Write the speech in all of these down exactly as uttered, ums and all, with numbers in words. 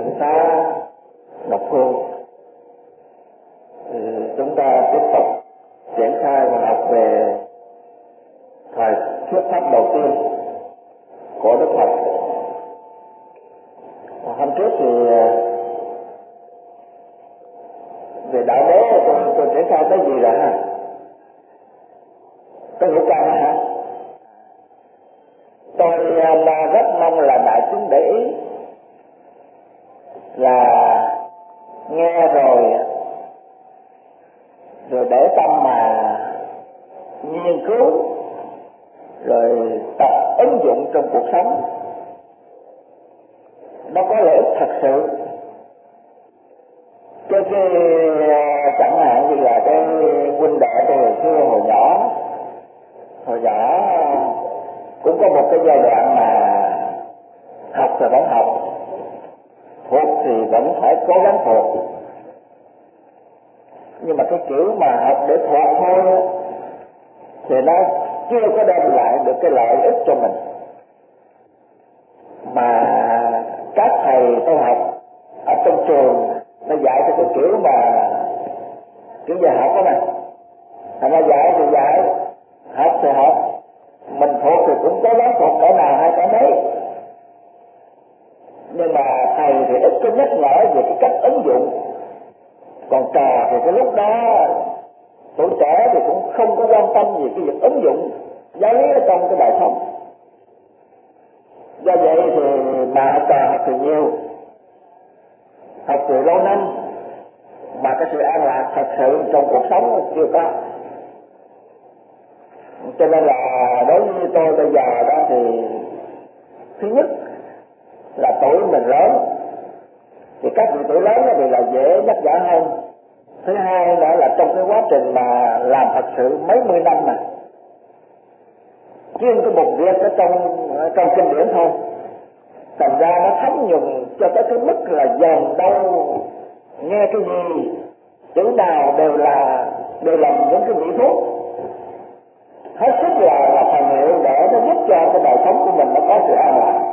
Thượng tá Ngọc Phương, chúng ta tiếp tục triển khai và học về thời thuyết pháp đầu tiên của Đức Phật. Hôm trước thì về đạo đế tôi, tôi triển khai tới gì rồi ha? Tới ngũ căn hả? Tôi là rất mong là đại chúng để ý là nghe rồi rồi để tâm mà nghiên cứu rồi tập ứng dụng trong cuộc sống, nó có lợi ích thật sự. Cái, cái chẳng hạn như là cái huynh đệ tôi hồi xưa hồi nhỏ hồi nhỏ cũng có một cái giai đoạn mà học thì vẫn học, thuộc thì vẫn phải cố gắng thuộc, nhưng mà cái kiểu mà học để thuộc thôi thì nó chưa có đem lại được cái lợi ích cho mình. Mà các thầy tôi học ở trong trường nó dạy cho cái kiểu mà kiểu dạy học đó mà, thành ra dạy thì dạy, học thì học, mình thuộc thì cũng cố gắng thuộc cỡ nào hay cỡ mấy, nhưng mà thầy thì ít có nhắc nhở về cái cách ứng dụng. Còn trò thì cái lúc đó tuổi trẻ thì cũng không có quan tâm về cái việc ứng dụng giáo lý ở trong cái đời sống. Do vậy thì mà trò học thì nhiều, học từ lâu năm, mà cái sự an lạc thật sự trong cuộc sống chưa có. Cho nên là đối với tôi bây giờ đó thì thứ nhất là tuổi mình lớn thì các vị tuổi lớn thì là dễ nhắc nhở hơn. Thứ hai nữa là trong cái quá trình mà làm thật sự mấy mươi năm mà chuyên cái một việc ở trong trong kinh điển thôi, thành ra nó thấm nhuần cho tới cái mức là dần đâu nghe cái gì chữ nào đều là đều là những cái vị thuốc hết sức là là thần hiệu để nó giúp cho cái đời sống của mình nó có sự an lạc.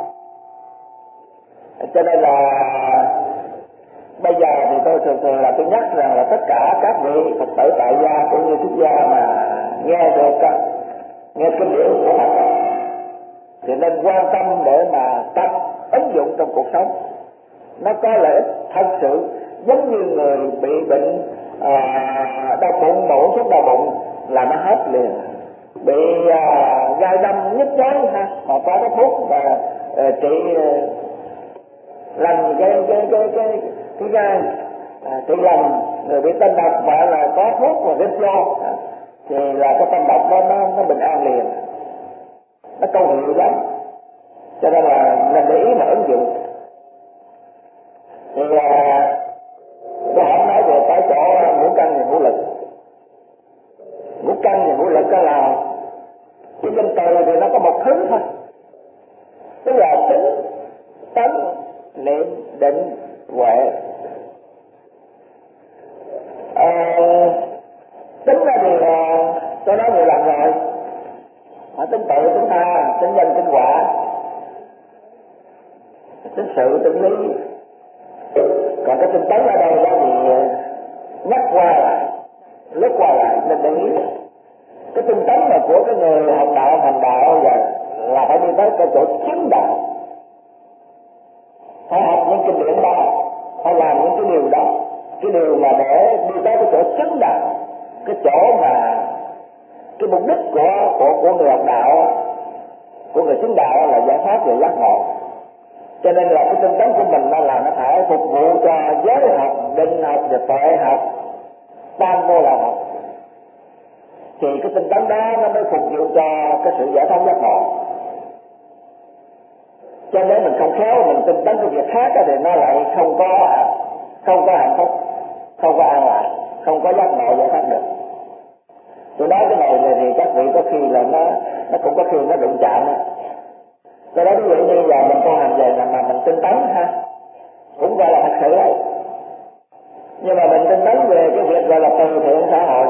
Cho nên là bây giờ thì tôi thường thường là tôi nhắc rằng là tất cả các vị Phật tử tại gia cũng như xuất gia mà nghe được nghe kinh điển của Phật thì nên quan tâm để mà tập ứng dụng trong cuộc sống. Nó có lợi ích thật sự, giống như người bị bệnh à, đau bụng, một thuốc đau bụng là nó hết liền. Bị à, gai đâm nhức nhối ha, mà có cái thuốc mà à, trị à, lành cái cái cái cái cái gai à, trị lành. Người bị tân độc mà là có thuốc mà rít vô à, thì là cái tân độc đó nó nó bình an liền, nó công hiệu lắm. Cho nên là nên để ý mà ứng dụng. Thì à, tôi hỏi nói về cái chỗ ngũ căn và ngũ lực. Ngũ căn và ngũ lực đó là cái danh từ thì nó có một thứ thôi, tức là tính, tấn, niệm, định, huệ. À, tính ra thì là tôi nói nhiều lần rồi, họ tính tự, tính tha, tính nhân, tính quả, tính sự, tính lý. Còn cái tinh tấn ở đây đó thì nhắc qua lại, lướt qua lại nên để ý. Cái tinh tấn là của cái người học đạo hành đạo và là phải đi tới cái chỗ chứng đạo, phải học những kinh điển đó, phải làm những cái điều đó, cái điều mà để đi tới cái chỗ chứng đạo, cái chỗ mà cái mục đích của của của người học đạo, của người chứng đạo là giải thoát về giác ngộ. Cho nên là cái tinh tấn của mình nó là nó phải phục vụ cho giới học, định học và tuệ học, tam vô là học, thì cái tinh tấn đó nó mới phục vụ cho cái sự giải thoát giác ngộ. Cho nên mình không khéo mình tinh tấn cái việc khác thì nó lại không có không có hạnh phúc, không có an lạc, không có giác ngộ giải thoát được. Tôi nói cái này là thì các vị có khi là nó nó cũng có khi nó đụng chạm đó. Cho đó ví dụ như giờ mình tu hành về mà mình tinh tấn ha, cũng gọi là thật sự đấy. Nhưng mà mình tinh tấn về cái việc gọi là từ thiện xã hội.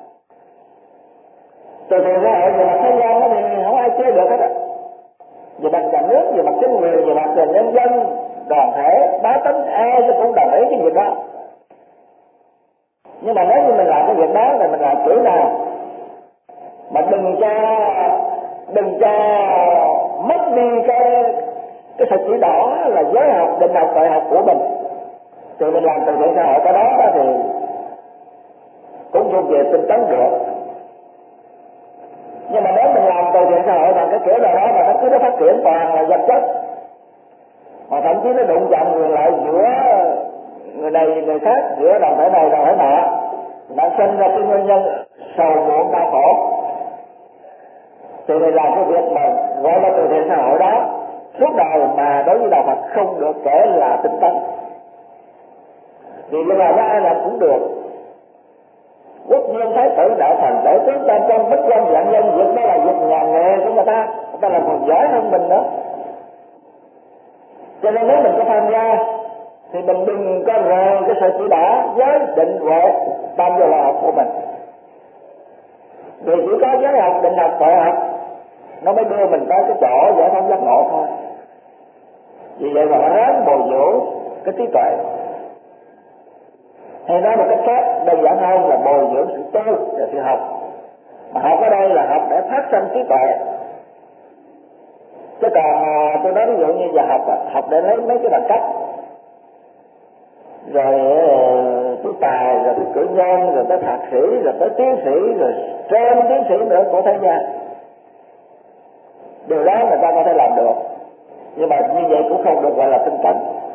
Từ thiện xã hội về mặt thế gian đó thì không ai chế được hết á. Về mặt nhà nước, về mặt chính quyền, về mặt nhân dân, đoàn thể bá tánh ai nó cũng đồng ý cái việc đó. Nhưng mà nếu như mình làm cái việc đó thì mình làm kiểu nào mà đừng cho đừng cho mất đi cái cái sự chỉ đỏ là giới học, định học, tội học của mình, thì mình làm từ thiện xã hội cái đó, đó thì cũng thuộc về tinh tấn được. Nhưng mà nếu mình làm từ thiện xã hội bằng cái kiểu nào đó mà nó cứ nó phát triển toàn là vật chất, mà thậm chí nó đụng chạm quyền lợi giữa người này người khác, giữa đoàn thể này đoàn thể nọ, đã sinh ra cái nguyên nhân sầu muộn đau khổ, thì mình làm cái việc mà gọi là từ thiện xã hội đó suốt đời mà đối với đạo Phật không được kể là tinh tấn. Vì bây giờ nó ai làm cũng được. Quốc vương thái tử đạo thần đại tướng tam trong bích quan dạng nhân, việc đó là việc nhà nghề của người ta, người ta là còn giỏi hơn mình nữa. Cho nên nếu mình có tham gia thì mình đừng có rời cái sự chỉ đạo giới định huệ tam vô là học của mình. Vì chỉ có giới học, định học, tội học nó mới đưa mình tới cái chỗ giải thoát giác ngộ thôi. Vì vậy mà ráng bồi dưỡng cái trí tuệ, hay nói một cách khác đơn giản hơn là bồi dưỡng sự tu và sự học. Mà học ở đây là học để phát sinh trí tuệ. Chứ còn tôi nói ví dụ như giờ học học để lấy mấy cái bằng cấp, rồi tú tài, rồi tới cử nhân, rồi tới thạc sĩ, rồi tới tiến sĩ, rồi trên tiến sĩ nữa của thế gian. Điều đó người ta có thể làm được, nhưng mà như vậy cũng không được gọi là tinh tấn.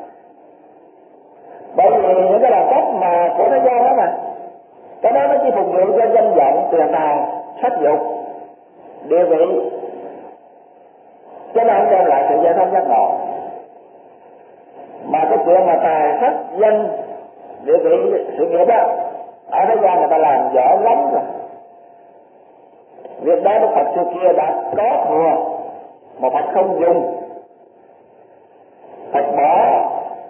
Bởi vì những cái bằng cấp mà của thế gian đó mà, cái đó nó chỉ phục vụ cho danh vọng, tiền tài, sắc dục, địa vị, cho nên đem lại sự giải thoát giác ngộ. Mà cái chuyện mà tài sắc danh địa vị sự nghiệp đó ở thế gian người ta làm dở lắm rồi. Việc đó Đức Phật xưa kia đã có thừa mà Phật không dùng. Phật bỏ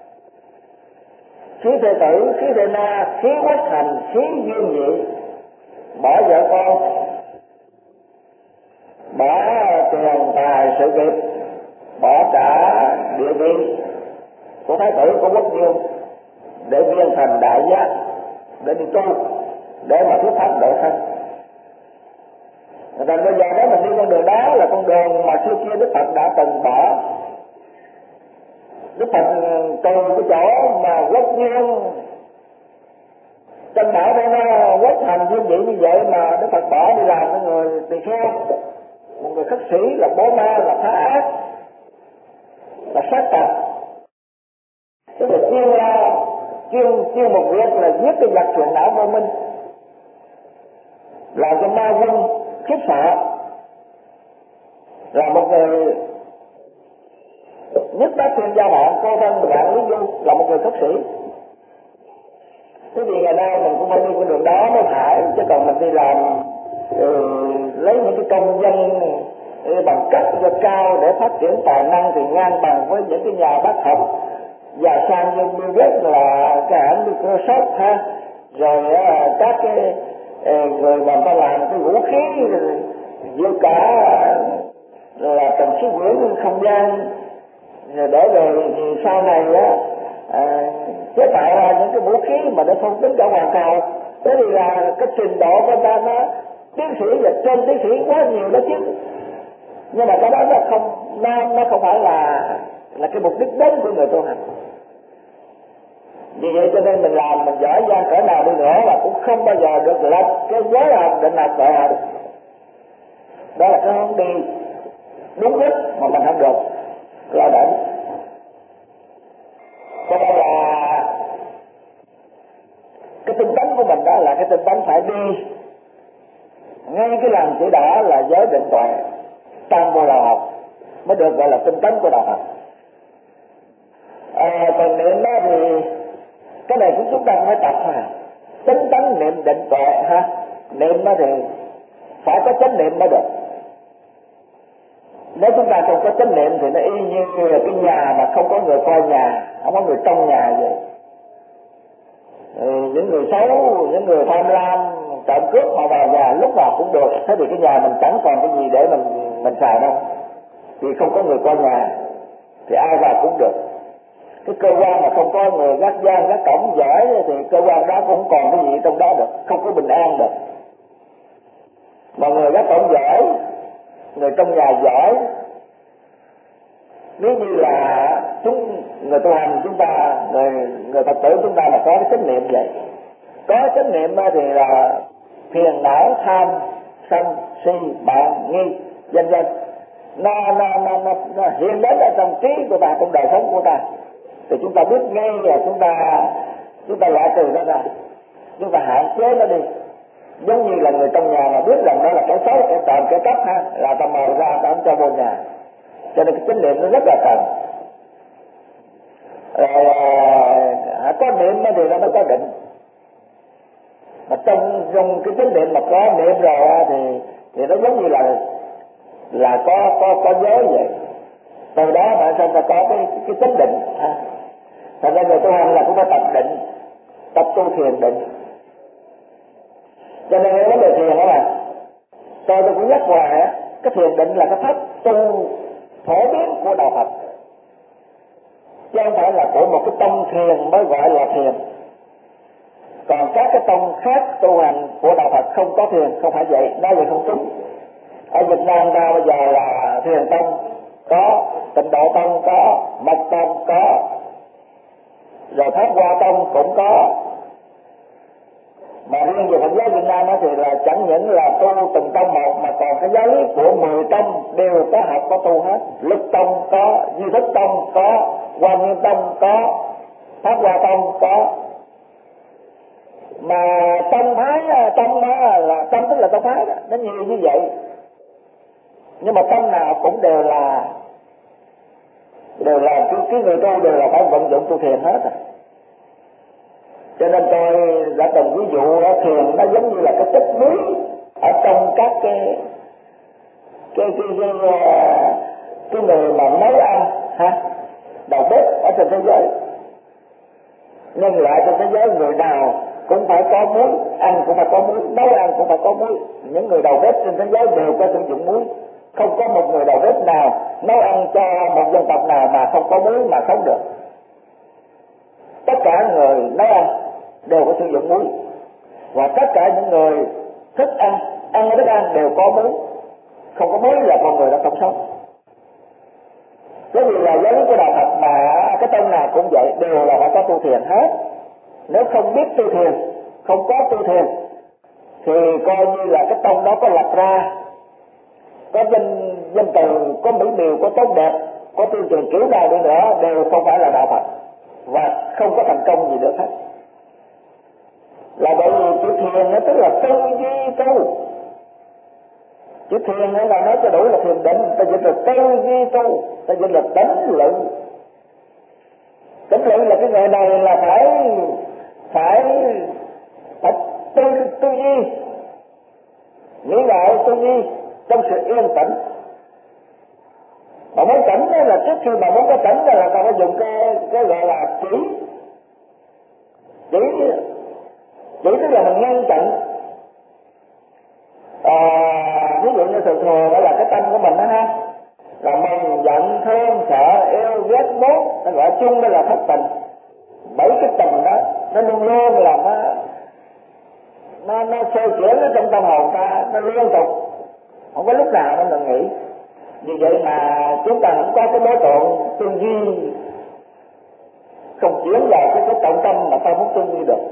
khí thê tử, khí thê na, khí quốc hành, khí duyên dị, bỏ vợ con, bỏ tiền tài sự nghiệp, bỏ cả địa vị của thái tử, của quốc vương để viên thành đại giác, để đi tu, để mà thuyết pháp độ thân. Và bây giờ nếu mình đi con đường đó là con đường mà xưa kia Đức Phật đã từng bỏ. Đức Phật từ cái chỗ mà quốc vương tranh bảo đây nó quốc hành dương vị như vậy mà Đức Phật bỏ đi làm với người tỳ kheo, một người khất sĩ, là bố ma, là phá ác, là sát tặc. Tức là chuyên là chuyên chuyên một việc là giết cái vật thượng não vô minh, làm cho ma quân khiếp sợ, là một người nhất bác thiên gia bạn, cô thân bạn lý du, là một người khất sĩ. Thế vì ngày nay mình cũng phải đi con đường đó mới phải, chứ còn mình đi làm ừ, lấy những cái công danh bằng cấp cao để phát triển tài năng thì ngang bằng với những cái nhà bác học già sang như Bill Gates, là cái hãng Microsoft ha, rồi uh, các cái uh, người mà ta làm cái vũ khí vượt cả là tầng khí quyển không gian, rồi để rồi thì sau này á uh, chế tạo ra những cái vũ khí mà nó không tính cả hoàn cầu. Thế thì là cái trình độ của ta nó tiến sĩ và trên tiến sĩ quá nhiều đó chứ. Nhưng mà cái đó nó không nó, nó không phải là là cái mục đích đến của người tu hành. Vì vậy cho nên mình làm mình giỏi giang cỡ nào đi nữa là cũng không bao giờ được lập cái giới học, định học, tội học. Đó là cái hướng đi đúng đích mà mình không được lo đỉnh. Cho nên là cái tinh tấn của mình đó là cái tinh tấn phải đi ngay cái làm chỉ đỏ là giới định tuệ tăng vô đạo học mới được gọi là tinh tấn của đạo Phật. À, còn niệm đó thì cái này cũng chúng ta phải tập thôi. Tinh tấn niệm định tuệ ha, niệm đó thì phải có chánh niệm mới được. Nếu chúng ta không có chánh niệm thì nó y như là cái nhà mà không có người coi nhà, không có người trong nhà vậy. Ừ, những người xấu, những người tham lam, trộm cướp họ vào nhà lúc nào cũng được. Thế thì cái nhà mình chẳng còn cái gì để mình mình xài đâu. Vì không có người coi nhà thì ai vào cũng được. Cái cơ quan mà không có người gác gian gác cổng giỏi thì cơ quan đó cũng không còn cái gì trong đó được, không có bình an được. Mà người gác cổng giỏi, người trong nhà giỏi, nếu như là chúng người tu hành chúng ta, người người Phật tử chúng ta là có cái chánh niệm vậy, có chánh niệm thì là phiền não tham sân si mạng nghi vân vân nó nó nó nó, nó hiện đến ở trong trí của ta, trong đời sống của ta, thì chúng ta biết ngay và chúng ta chúng ta loại trừ nó ra, chúng ta hạn chế nó đi. Giống như là người trong nhà mà biết rằng nó là cái xấu, cái trộm, cái cắp ha, là ta mời ra ta không cho vô nhà. Cho nên cái chánh niệm nó rất là cần. Rồi à, có niệm thì nó mới có định. Mà trong trong cái chánh niệm mà có niệm rồi thì thì nó giống như là là có có có giới vậy. Từ đó bạn sao ta có cái cái chánh định ha. Thành ra người tu hành là cũng phải tập định, tập tu thiền định. Cho nên cái vấn đề thiền đó là tôi tôi cũng nhắc hoài á, cái thiền định là cái pháp tu phổ biến của đạo Phật, chứ không phải là của một cái tông thiền mới gọi là thiền. Còn các cái tông khác tu hành của đạo Phật không có thiền, không phải vậy, nói vậy không đúng. Ở Việt Nam ta bây giờ là thiền tông có, Tịnh Độ tông có, Mật tông có, rồi Pháp Hoa tông cũng có. Mà riêng về Phật giáo Việt Nam thì là chẳng những là tu từng tông một, mà còn cái giáo lý của mười tông đều có học có tu hết. Lực tông có, Duy Thức tông có, Hoa Nghiêm tông có, Pháp Hoa tông có. Mà tông phái, tông đó là tông tức là tông phái đó, nó nhiều như vậy. Nhưng mà tông nào cũng đều là đều là cái, cái người tu đều là phải vận dụng tu thiền hết à. Cho nên tôi đã từng ví dụ ở thiền nó giống như là cái tích muối ở trong các cái cái cái cái, cái, cái người mà nấu ăn ha, đầu bếp ở trên thế giới. Nhân loại trên thế giới người nào cũng phải có muối, ăn cũng phải có muối, nấu ăn cũng phải có muối. Những người đầu bếp trên thế giới đều có sử dụng muối. Không có một người đầu bếp nào nấu ăn cho một dân tộc nào mà không có muối mà sống được. Tất cả người nấu ăn đều có sử dụng muối, và tất cả những người thức ăn ăn thức ăn đều có muối. Không có muối là con người đã không sống. Bởi vì là giáo lý của đạo Phật mà cái tông nào cũng vậy, đều là phải có tu thiền hết. Nếu không biết tu thiền, không có tu thiền thì coi như là cái tông đó có lập ra, có danh danh từ, có mỹ miều, có tốt đẹp, có tuyên truyền kiểu nào đi nữa đều không phải là đạo Phật và không có thành công gì được hết. Là bởi vì chữ thiền nó tức là tư duy tu. Chữ thiền là nói cho đủ là thiền định, ta dịch là tư duy tu, ta dịch là tĩnh lự. Tĩnh lự là cái người này là phải phải phải tư tư duy, nghĩ ngợi tư duy trong sự yên tĩnh. Mà muốn tĩnh là trước khi mà muốn có tĩnh là ta phải dùng cái cái gọi là chỉ chỉ chỉ tức là mình ngăn chặn. À, ví dụ như thường thường đó là cái tâm của mình đó ha, là mừng giận thương sợ yêu ghét mốt, nó gọi chung đó là thất tình. Bảy cái tình đó nó luôn luôn là nó nó nó xoay chuyển ở trong tâm hồn ta, nó liên tục, không có lúc nào nó ngừng nghỉ. Vì vậy mà chúng ta không có cái đối tượng tư duy, không chuyển vào cái cái trọng tâm mà ta muốn tư duy được.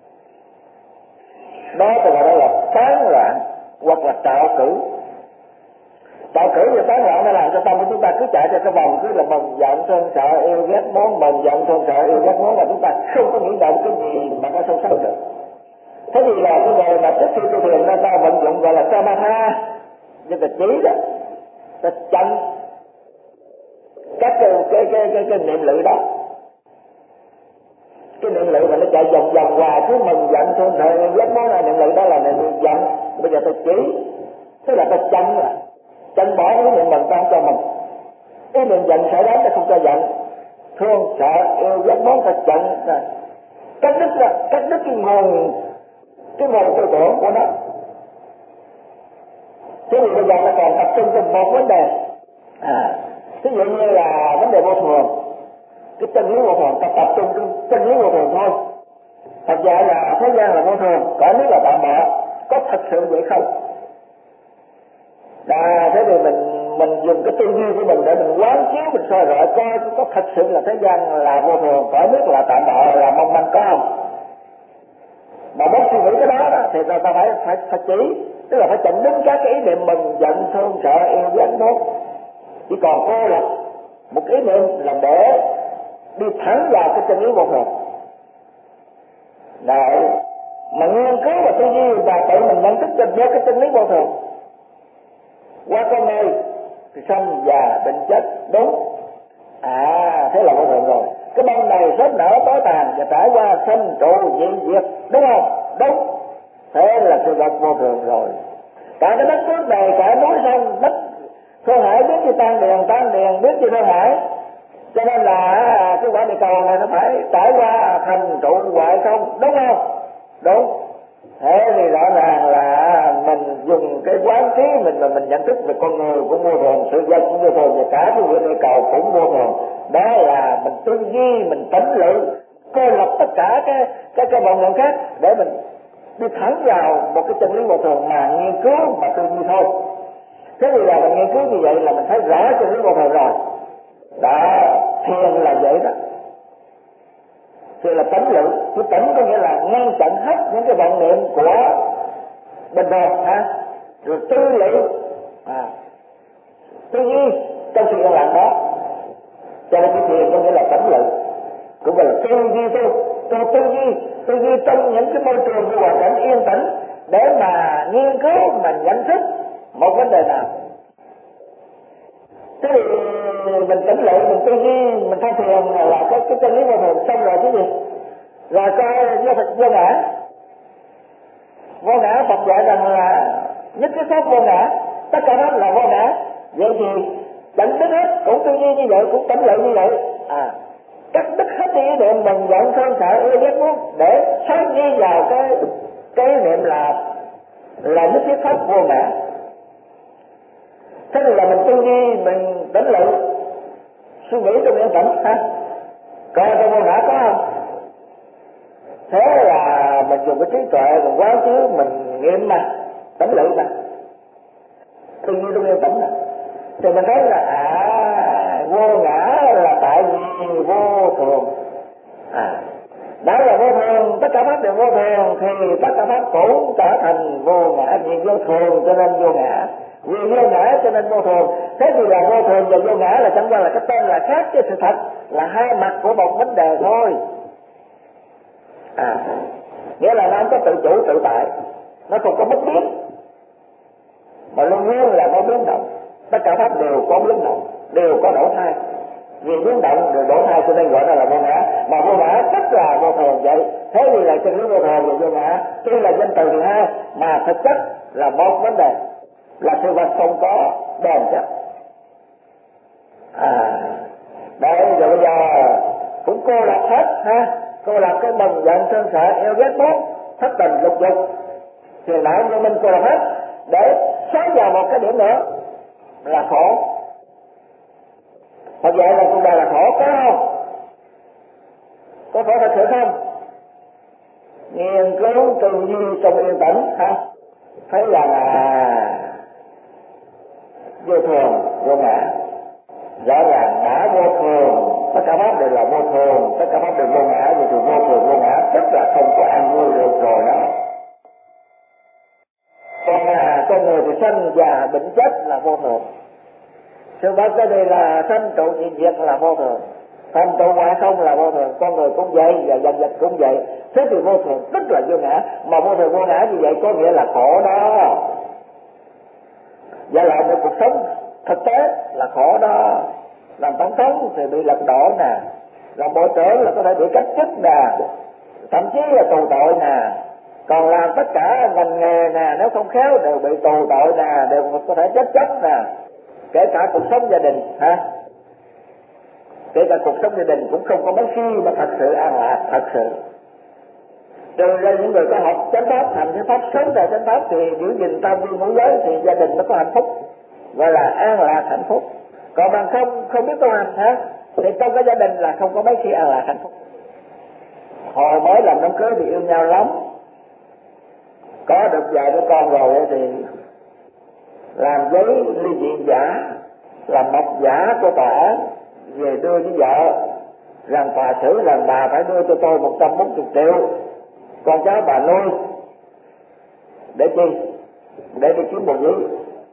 Đó thì gọi là tán loạn hoặc là trạo cử. Trạo cử và tán loạn nó làm cho tâm của chúng ta cứ chạy theo cái vòng, cứ là mừng giận thương sợ yêu ghét món, mừng giận thương sợ yêu ghét món, mà chúng ta không có nghĩ động cái gì mà nó sâu sắc được. Thế thì là cái người mà trước khi tu thiền nó ta vận dụng gọi là samatha, nhưng mà chỉ đó ta chặn các cái cái cái cái, cái niệm lự đó. Cái niệm lự mà nó chạy vòng vòng hoài, cứ mừng giận thương sợ ghét món này, niệm lự đó là niệm giận. Bây giờ ta chỉ, thế là ta chặn là chặn bỏ cái niệm mừng ta không cho mừng, cái niệm giận sợ đó ta không cho giận, thương sợ yêu ghét món ta chặn, cắt đứt ra, cắt đứt cái nguồn cái nguồn tư tưởng của nó. Thế thì bây giờ nó còn tập trung trên một vấn đề, à, ví dụ như là vấn đề vô thường, cái chân lý vô thường, ta tập trung cái chân lý vô thường thôi. Thật ra là thế gian là vô thường, cõi nước là tạm bợ, có thật sự vậy không? Là thế thì mình mình dùng cái tư duy của mình để mình quán chiếu, mình soi rọi coi có thật sự là thế gian là vô thường, cõi nước là tạm bợ, là mong manh có không? Mà muốn suy nghĩ cái đó, đó thì ta, ta phải phải phải chỉ, tức là phải chặn đứng các cái ý niệm mừng giận thương sợ yêu ghét tốt, chỉ còn cô là một ý niệm là để đi thẳng vào cái chân lý vô thường. Đấy, mà nghiên cứu và tư duy và tự mình nhận thức được cái chân lý vô thường. Qua con người thì sanh già bệnh chết, đúng. À, thế là vô thường rồi. Cái bông này sớm nở tối tàn và trải qua sanh trụ dị diệt, đúng không? Đúng. Thế là sự vật vô thường rồi. Cả cái đất nước này, cả núi sông, đất Thượng Hải biết như tan điền, tan điền biết như Thượng Hải. Cho nên là cái quả địa cầu này nó phải trải qua thành trụ hoại không, đúng không? Đúng. Thế thì rõ ràng là mình dùng cái quán trí mình mà mình nhận thức về con người cũng vô thường, sự vật cũng vô thường, và cả cái địa cầu cũng vô thường. Đó là mình tư duy, mình tỉnh lự, coi lập tất cả cái cái cái vọng niệm khác để mình đi thẳng vào một cái chân lý vô thường mà nghiên cứu mà tư duy thôi. Thế thì là mình nghiên cứu như vậy là mình thấy rõ chân lý vô thường rồi. Đó, thiền là vậy đó. Thiền là tĩnh lự, cái tĩnh có nghĩa là ngăn chặn hết những cái vọng niệm của bình thường ha, rồi tư lự, à, tư duy trong sự yên lặng đó. Cho nên cái thiền có nghĩa là tĩnh lự, cũng gọi là tư duy tu, tu tư duy, tư duy trong những cái môi trường của hoàn cảnh yên tĩnh để mà nghiên cứu, mà nhận thức một vấn đề nào. Thế thì mình tỉnh lự, mình tư duy, mình tham thiền là cái cái chân lý vô thường, xong rồi cái gì? Rồi coi vô Phật vô ngã. Vô ngã Phật dạy rằng là nhất cái pháp vô ngã, tất cả pháp là vô ngã. Vậy thì tỉnh đức hết, cũng tư duy như vậy, cũng tỉnh lự như vậy. À, cắt đứt hết đi ý niệm mình giận thương sợ ưa ghét muốn để sáng đi vào cái cái ý niệm là là nhất cái pháp vô ngã. Thế thì là mình tư duy, mình tỉnh lự, suy nghĩ trong yên tĩnh ha, coi trong vô ngã có không? Thế là mình dùng cái trí tuệ, mình quán chiếu, mình nghiệm mà, tỉnh lự mà, tư duy trong yên tĩnh mà, thì mình thấy là à, vô ngã là tại vì vô thường. À, đó là vô thường, tất cả pháp đều vô thường thì tất cả pháp cũng trở thành vô ngã, vì vô thường cho nên vô ngã. Vì vô ngã cho nên vô thường. Thế thì là vô thường và vô ngã là chẳng qua là cái tên là khác, chứ sự thật là hai mặt của một vấn đề thôi. À, nghĩa là nó không có tự chủ tự tại, nó không có bất biến, mà luôn luôn là có biến động. Tất cả pháp đều có biến động, đều có đổi thay. Vì biến động đều đổi thay cho nên gọi là, là vô ngã. Mà vô ngã tức là vô thường vậy. Thế thì là chân lý vô thường và vô ngã tuy là danh từ thứ hai mà thực chất là một vấn đề, là sự vật không có bền chắc. À, đấy, rồi bây giờ cũng cô lập hết ha, cô lập cái mừng giận thương sợ yêu ghét muốn thất tình lục dục phiền não vô minh, cô lập hết để sáng vào một cái điểm nữa là khổ. Thật vậy là cuộc đời là khổ có không? Có khổ thật sự không? Nghiên cứu tư duy trong yên tĩnh ha, thấy là vô thường vô ngã, rõ ràng đã vô thường, tất cả pháp đều là vô thường, tất cả pháp đều vô ngã, vì từ vô thường vô ngã tức là không có ăn vui được rồi đó. Còn à, con người thì sanh già bệnh chết là vô thường, sự vật cái đây là sanh trụ dị diệt là vô thường, thành trụ hoại không là vô thường, con người cũng vậy và vật vật cũng vậy. Thế thì vô thường tức là vô ngã, mà vô thường vô ngã như vậy có nghĩa là khổ đó. Và lại một cuộc sống thực tế là khổ đó. Làm tổng thống thì bị lật đổ nè, làm bộ trưởng là có thể bị cách chức nè, thậm chí là tù tội nè, còn làm tất cả ngành nghề nè, nếu không khéo đều bị tù tội nè, đều có thể chết chóc nè. Kể cả cuộc sống gia đình ha, kể cả cuộc sống gia đình cũng không có mấy khi mà thật sự an lạc thật sự. Trừ ra những người có học chánh pháp, hành chánh pháp, sống tại chánh pháp thì giữ gìn tam vi ngũ giới thì gia đình nó có hạnh phúc, gọi là an lạc hạnh phúc. Còn bằng không không biết tu hành ha, Thì trong cái gia đình là không có mấy khi an lạc hạnh phúc. Hồi mới làm đám cưới thì yêu nhau lắm, có được vài đứa con rồi thì làm giấy ly dị giả, làm mộc giả của tòa án về đưa với vợ rằng tòa xử rằng bà phải đưa cho tôi một trăm bốn mươi triệu con cháu bà nuôi. Để chi? Để đi kiếm bồ nhí.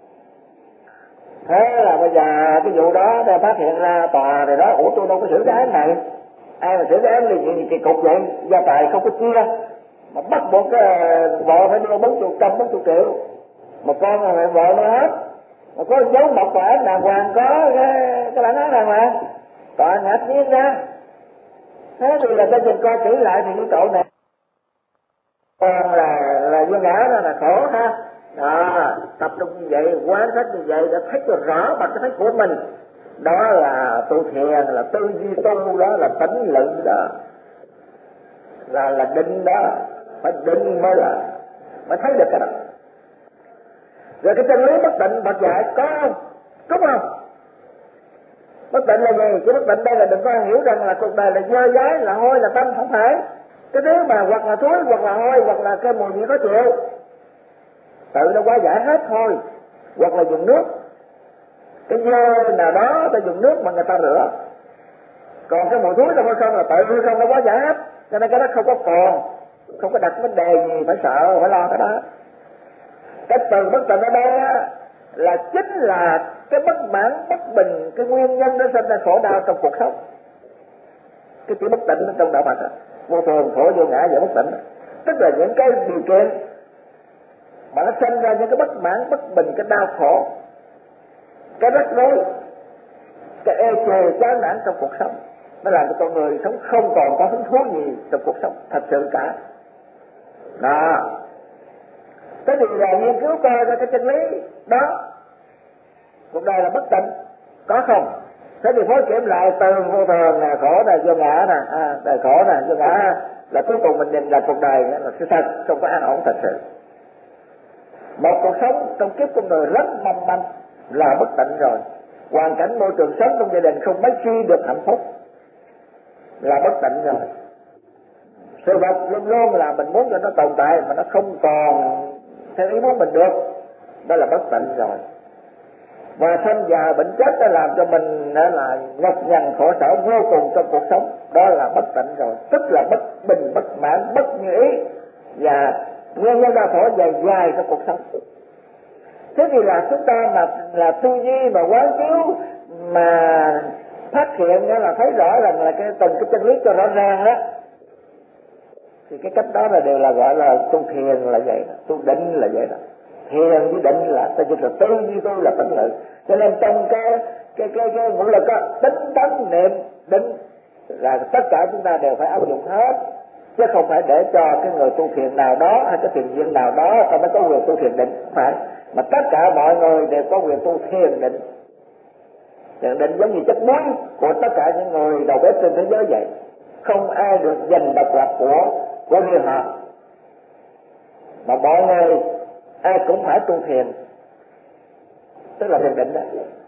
Thế là bây giờ cái vụ đó đã phát hiện ra, tòa rồi đó, ủa tôi đâu có xử cái án này, ai mà xử cái án ly dị kỳ cục vậy, gia tài không có chia mà bắt buộc cái vợ phải đưa bốn chục trăm bốn chục triệu, một con là vợ nuôi hết, mà có dấu mộc tòa án đàng hoàng, có cái cái bản án đàng hoàng, tòa ngã nhiên ra. Thế thì là ta nhìn coi kỹ lại thì cái cậu này còn là là vô ngã đó là khổ ha. Đó, tập trung như vậy, quán sát như vậy đã thấy được rõ bằng cái thấy của mình. Đó là tu thiền, là tư duy tu, đó là tánh lự đó, là là định đó, phải định mới là mới thấy được cái đó. Rồi cái chân lý bất định Phật dạy có không? Đúng không? Bất định là gì? Cái bất định đây là đừng có hiểu rằng là cuộc đời là dơ dái, là hôi, là tâm, không phải. Cái thứ mà hoặc là thối, hoặc là hôi, hoặc là cái mùi gì có chịu, tự nó quá giải hết thôi. Hoặc là dùng nước, cái dơ nào đó ta dùng nước mà người ta rửa, còn cái mùi thối đâu có không là tự không nó quá giải hết. Cho nên cái đó không có còn, không có đặt vấn đề gì phải sợ, phải lo cái đó. Cái từ bất tịnh ở đây á, là chính là cái bất mãn, bất bình, cái nguyên nhân nó sinh ra khổ đau trong cuộc sống. Cái chữ bất tịnh trong đạo Phật á, vô thường, khổ, vô ngã và bất tịnh, tức là những cái điều kiện mà nó sinh ra những cái bất mãn, bất bình, cái đau khổ, cái rắc rối, cái ê chề, chán nản trong cuộc sống, nó làm cho con người sống không còn có hứng thú gì trong cuộc sống thật sự cả. Đó. Thế thì là nghiên cứu coi ra cái chân lý đó, cuộc đời là bất tịnh, có không? Thế thì phối kiểm lại từ vô thường nè, khổ nè, vô ngã nè, à, đời khổ nè, vô ngã, là cuối cùng mình nhìn là cuộc đời là sự thật, không có an ổn thật sự. Một cuộc sống trong kiếp con người rất mong manh là bất tịnh rồi. Hoàn cảnh môi trường sống trong gia đình không mấy khi được hạnh phúc là bất tịnh rồi. Sự vật luôn luôn là mình muốn cho nó tồn tại mà nó không còn theo ý muốn mình được, đó là bất tịnh rồi. Và sanh già bệnh chết đã làm cho mình đã là nhọc nhằn khổ sở vô cùng trong cuộc sống, đó là bất tịnh rồi, tức là bất bình, bất mãn, bất như ý và nguyên nhân đau khổ dài dài trong cuộc sống. Thế thì là chúng ta mà là tư duy mà quán chiếu mà phát hiện đó là thấy rõ rằng là cái từng cái chân lý cho rõ ràng đó, thì cái cách đó là đều là gọi là tu thiền là vậy đó, tu định là vậy đó. Thiền với định là ta chỉ là tư duy tu là tánh lực. Cho nên trong cái cái cái cái ngũ lực á, tính tấn niệm định là tất cả chúng ta đều phải áp dụng hết, chứ không phải để cho cái người tu thiền nào đó hay cái thiền viên nào đó ta mới có quyền tu thiền định, không phải, mà tất cả mọi người đều có quyền tu thiền định. Thiền định giống như chất muối của tất cả những người đầu bếp trên thế giới vậy, không ai được giành độc lập của của riêng họ, mà mọi người ai cũng phải tu thiền, tức là thiền định đó.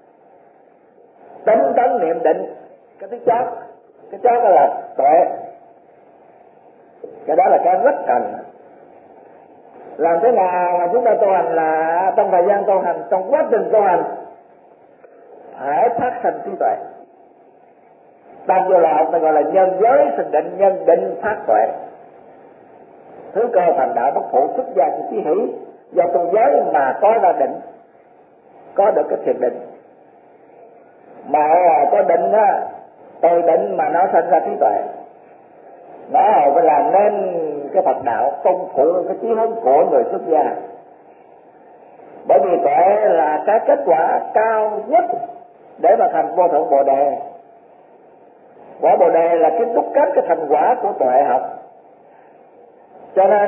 Tánh tấn niệm định, cái thứ chót, cái chót đó là tuệ. Cái đó là cái rất cần. Làm thế nào mà chúng ta tu hành là trong thời gian tu hành, trong quá trình tu hành phải phát sinh trí tuệ. Tam vô là học gọi là nhân giới sinh định, nhân định phát tuệ. Thứ cơ thành đạo bất phụ xuất gia thì chí hỷ, do tu giới mà có ra định, có được cái thiền định. Mà có định á, từ định mà nó sinh ra trí tuệ, nó phải làm nên cái Phật đạo công phụ cái chí hướng của người xuất gia. Bởi vì tuệ là cái kết quả cao nhất để mà thành vô thượng bồ đề. Quả bồ đề là cái đúc kết cái thành quả của tuệ học. Cho nên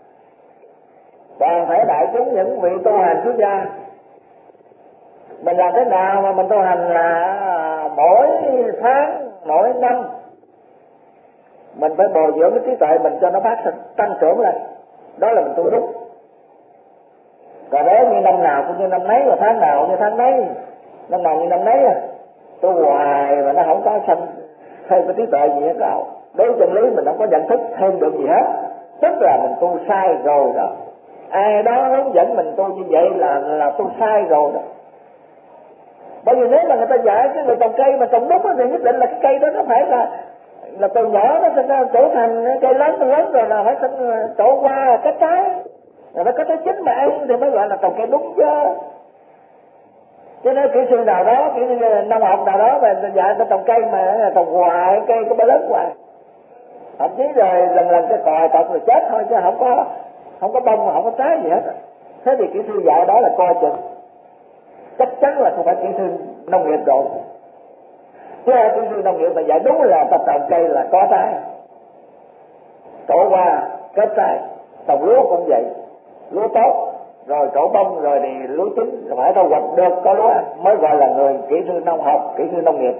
toàn thể đại chúng những vị tu hành xuất gia, mình làm thế nào mà mình tu hành là mỗi tháng, mỗi năm mình phải bồi dưỡng cái trí tuệ mình cho nó phát sinh, tăng trưởng lên, đó là mình tu đúng. Còn nếu như năm nào cũng như năm nấy, và tháng nào cũng như tháng nấy, năm nào như năm nấy, tu hoài mà nó không có sanh thêm cái trí tuệ gì hết đâu. Đối với chân lý mình không có nhận thức thêm được gì hết, tức là mình tu sai rồi đó. Ai đó hướng dẫn mình tu như vậy là là tu sai rồi đó. Bởi vì nếu mà người ta dạy cái người trồng cây mà trồng đúng thì nhất định là cái cây đó nó phải là là từ nhỏ nó sẽ ra trở thành cây lớn lớn rồi là phải trổ qua kết trái, rồi phải có trái chín mà ăn thì mới gọi là trồng cây đúng chứ. Cho nên kỹ sư nào đó, kỹ sư nông học nào đó mà dạy ta trồng cây mà trồng hoài cây có bay lớn hoài, thậm chí rồi lần lần cái còi trồng rồi chết thôi chứ không có không có bông không có trái gì hết. Thế thì kỹ sư dạy đó là coi chừng, chắc chắn là không phải kỹ sư nông nghiệp rồi. Chứ kỹ sư nông nghiệp mà dạy đúng là ta trồng cây là có trái, trổ qua kết trái. Trồng lúa cũng vậy, lúa tốt rồi trổ bông rồi thì lúa chín rồi phải thu hoạch được có lúa ăn mới gọi là người kỹ sư nông học, kỹ sư nông nghiệp.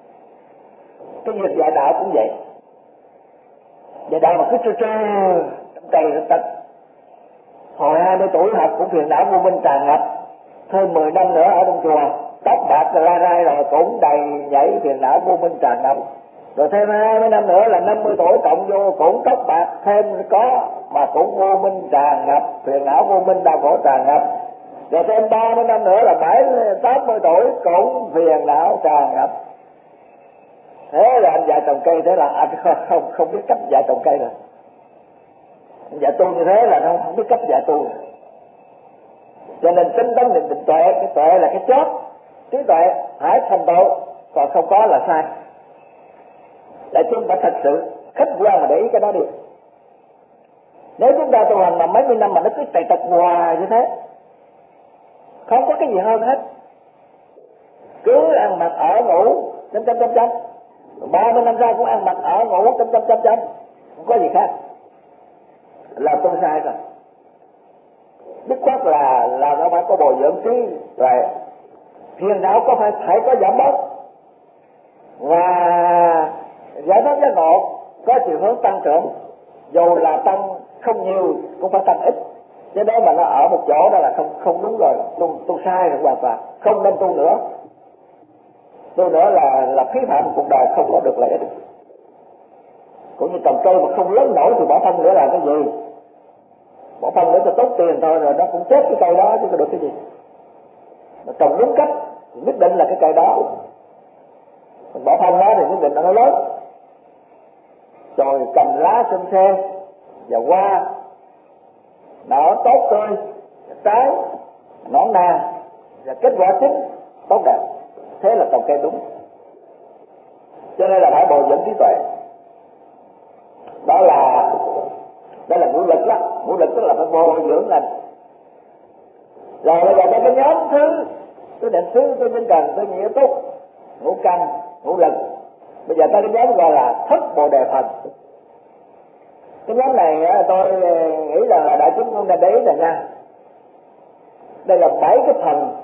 Cái việc dạy đạo cũng vậy, dạy đạo mà cứ trơ trơ trong cây nó tật. Hồi hai mươi tuổi học cũng phiền não vô minh tràn ngập, thêm mười năm nữa ở trong chùa tóc bạc rồi la rai rồi cũng đầy nhảy phiền não vô minh tràn ngập. Rồi thêm hai mươi năm nữa là năm mươi tuổi cộng vô cũng tóc bạc thêm có mà cũng vô minh tràn ngập, phiền não vô minh đau khổ tràn ngập. Rồi thêm ba mươi năm nữa là bảy tám mươi tuổi cũng phiền não tràn ngập. Thế là anh dạy trồng cây, thế là anh không không, không biết cách dạy trồng cây rồi. Anh dạy tu như thế là nó không biết cách dạy tu rồi. Cho nên tính tấn định định tuệ, cái tuệ là cái chót, trí tuệ phải thành tựu, còn không có là sai. Để chúng ta thật sự khách quan mà để ý cái đó đi. Nếu chúng ta tu hành mà mấy mươi năm mà nó cứ tày tật hoài như thế, không có cái gì hơn hết, cứ ăn mặc ở ngủ chấm chấm chấm chấm, ba mươi năm sau cũng ăn mặc ở ngủ chấm chấm chấm chấm, không có gì khác, là tu sai rồi. Dứt khoát là là nó phải có bồi dưỡng trí rồi, phiền não có phải phải có giảm bớt, và giải thoát giác ngộ có chiều hướng tăng trưởng, dù là tăng không nhiều cũng phải tăng ít. Chứ đó mà nó ở một chỗ đó là không không đúng rồi, tu tu sai rồi hoàn toàn, không nên tu nữa. Tu nữa là là phí phạm cuộc đời không có được lợi ích. Cũng như trồng cây mà không lớn nổi thì bỏ phân nữa là cái gì? Bỏ phân nữa cho tốt tiền thôi rồi nó cũng chết cái cây đó chứ có được cái gì. Mà trồng đúng cách thì nhất định là cái cây đó. Mình bỏ phân đó thì nhất định là nó lớn. Rồi cành lá xum xê và hoa nở tốt tươi, trái nõn nà và kết quả chín tốt đẹp. Thế là trồng cây đúng. Cho nên là phải bồi dưỡng trí tuệ. Đó là đó là ngũ lực đó, ngũ lực tức là phải bồi dưỡng lên. Rồi bây giờ cái nhóm thứ tôi định xứ, tôi tinh cần, tôi nghĩa túc, ngũ căn, ngũ lực. Bây giờ tới cái nhóm gọi là thất bồ đề phần. Cái nhóm này tôi nghĩ là đại chúng cũng nên để ý là nha. Đây là bảy cái phần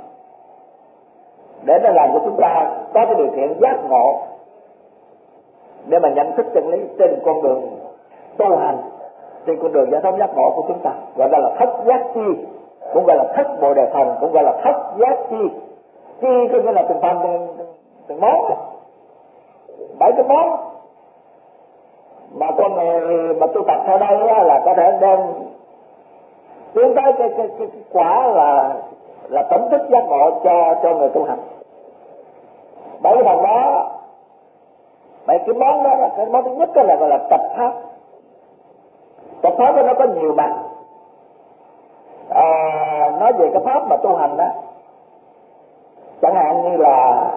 để nó làm cho chúng ta có cái điều kiện giác ngộ để mà nhận thức chân lý trên con đường tu hành, trên con đường giải thoát giác ngộ của chúng ta, gọi là thất giác chi, cũng gọi là thất bồ đề phần, cũng gọi là thất giác chi. Chi có nghĩa là từng phần từng, từng, từng món, bảy cái món mà con người mà tu tập theo đây là có thể đem tiến tới cái, cái, cái, cái quả là là tỉnh thức giác ngộ cho cho người tu hành. Bảy cái phần đó, bảy cái món đó là cái món thứ nhất là gọi là tập pháp. Tập pháp đó nó có nhiều mặt. À, nói về cái pháp mà tu hành đó, chẳng hạn như là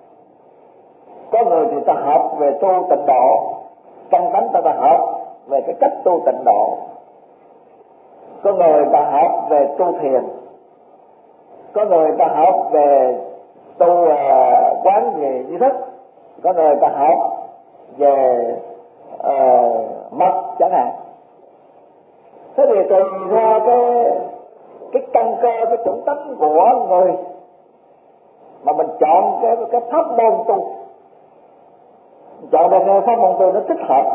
có người thì ta học về tu tịnh độ, căn tánh ta ta học về cái cách tu tịnh độ, có người ta học về tu thiền, có người ta học về tu uh, quán về duy thức, có người ta học về uh, mật chẳng hạn. Thế thì tùy theo cái cái căn cơ, cái chủng tánh của người mà mình chọn cái cái pháp môn tu, chọn được cái pháp môn tu nó thích hợp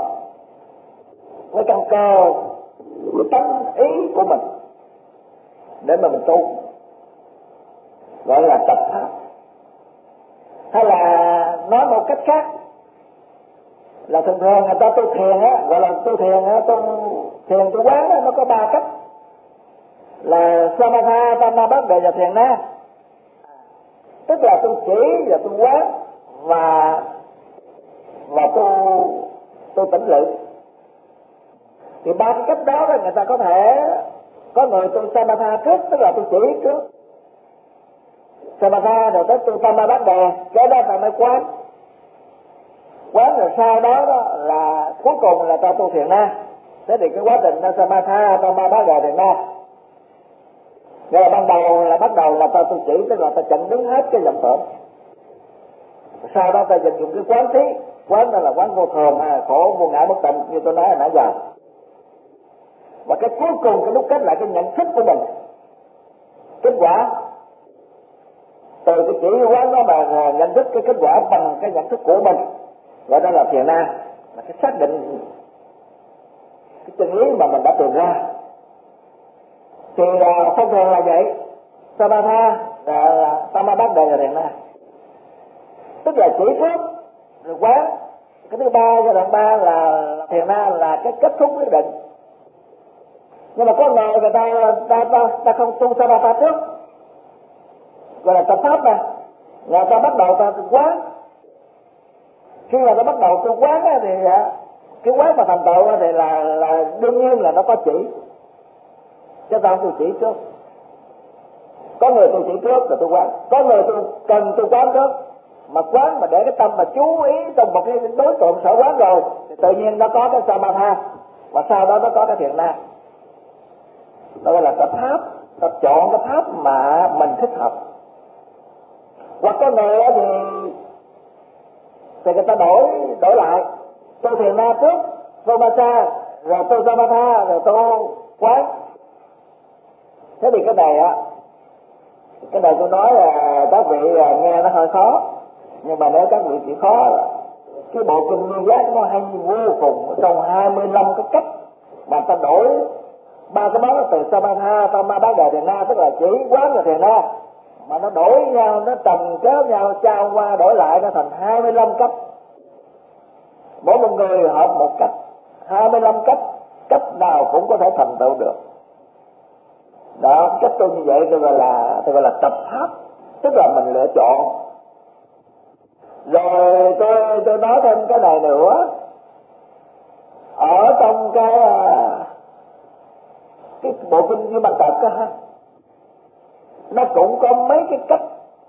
với căn cơ, với tánh ý của mình để mà mình tu, gọi là tập pháp. Hay là nói một cách khác là thường thường người ta tu thiền á, gọi là tu thiền á, tu thiền tu quán á, nó có ba cách là samatha, tamabhadda và thiền na. Tức là tu chỉ và tu quán và và tu tu tĩnh lự. Thì ba cái cách đó đó người ta có thể có người tu samatha trước, tức là tu chỉ trước, samatha rồi tới tu tamabhadda, cái đó là mới quán. Quán rồi sau đó, đó là cuối cùng là ta tu thiền na. Thế thì cái quá trình samatha, tamabhadda, thiền na, nghĩa là ban đầu là bắt đầu là ta tu chỉ, tức là ta chặn đứng hết cái vọng tưởng. Sau đó ta vận dụng cái quán thí, quán đó là quán vô thường, à, khổ vô ngã bất tịnh như tôi nói hồi nãy giờ. Và cái cuối cùng cái đúc kết lại cái nhận thức của mình, kết quả từ cái chỉ quán đó mà nhận thức cái kết quả bằng cái nhận thức của mình, gọi đó là thiền na, là cái xác định cái chân lý mà mình đã tìm ra. Thì uh, thông thường là vậy, samatha là tamabhadda là thiền na, tức là chỉ trước rồi quán. Cái thứ ba, giai đoạn ba là thiền na là cái kết thúc quyết định. Nhưng mà có người người ta ta ta, ta không tu samatha trước, gọi là tập pháp nè, người ta bắt đầu ta quán. Khi mà ta bắt đầu tu quán thì cái quán mà thành tựu thì là là đương nhiên là nó có chỉ, chứ ta không tu chỉ trước. Có người tu chỉ trước rồi tu quán, có người tu cần tu quán trước, mà quán mà để cái tâm mà chú ý trong một cái đối tượng sở quán rồi thì tự nhiên nó có cái samatha, và sau đó nó có cái thiền na. Đó gọi là tập pháp, tập chọn cái pháp mà mình thích hợp. Hoặc có người thì thì người ta đổi đổi lại, tu thiền na trước, samatha, rồi tu samatha, rồi tu quán. Thế thì cái này á, cái này tôi nói là các vị nghe nó hơi khó, nhưng mà nếu các vị chịu khó, cái bộ kinh Nguyên Giác nó hay vô cùng. Trong hai mươi lăm cái cách mà ta đổi ba cái đó từ samatha, tamabhadda, thiền na, tức là chỉ quán và thiền na, mà nó đổi nhau, nó chồng chéo nhau, trao qua đổi lại, nó thành hai mươi lăm cách. Mỗi một người hợp một cách, hai mươi lăm cách, cách nào cũng có thể thành tựu được. Đó, cách tu như vậy tôi gọi là tôi gọi là tập pháp, tức là mình lựa chọn. Rồi tôi tôi nói thêm cái này nữa, ở trong cái cái bộ kinh Như Bằng Tật á, nó cũng có mấy cái cách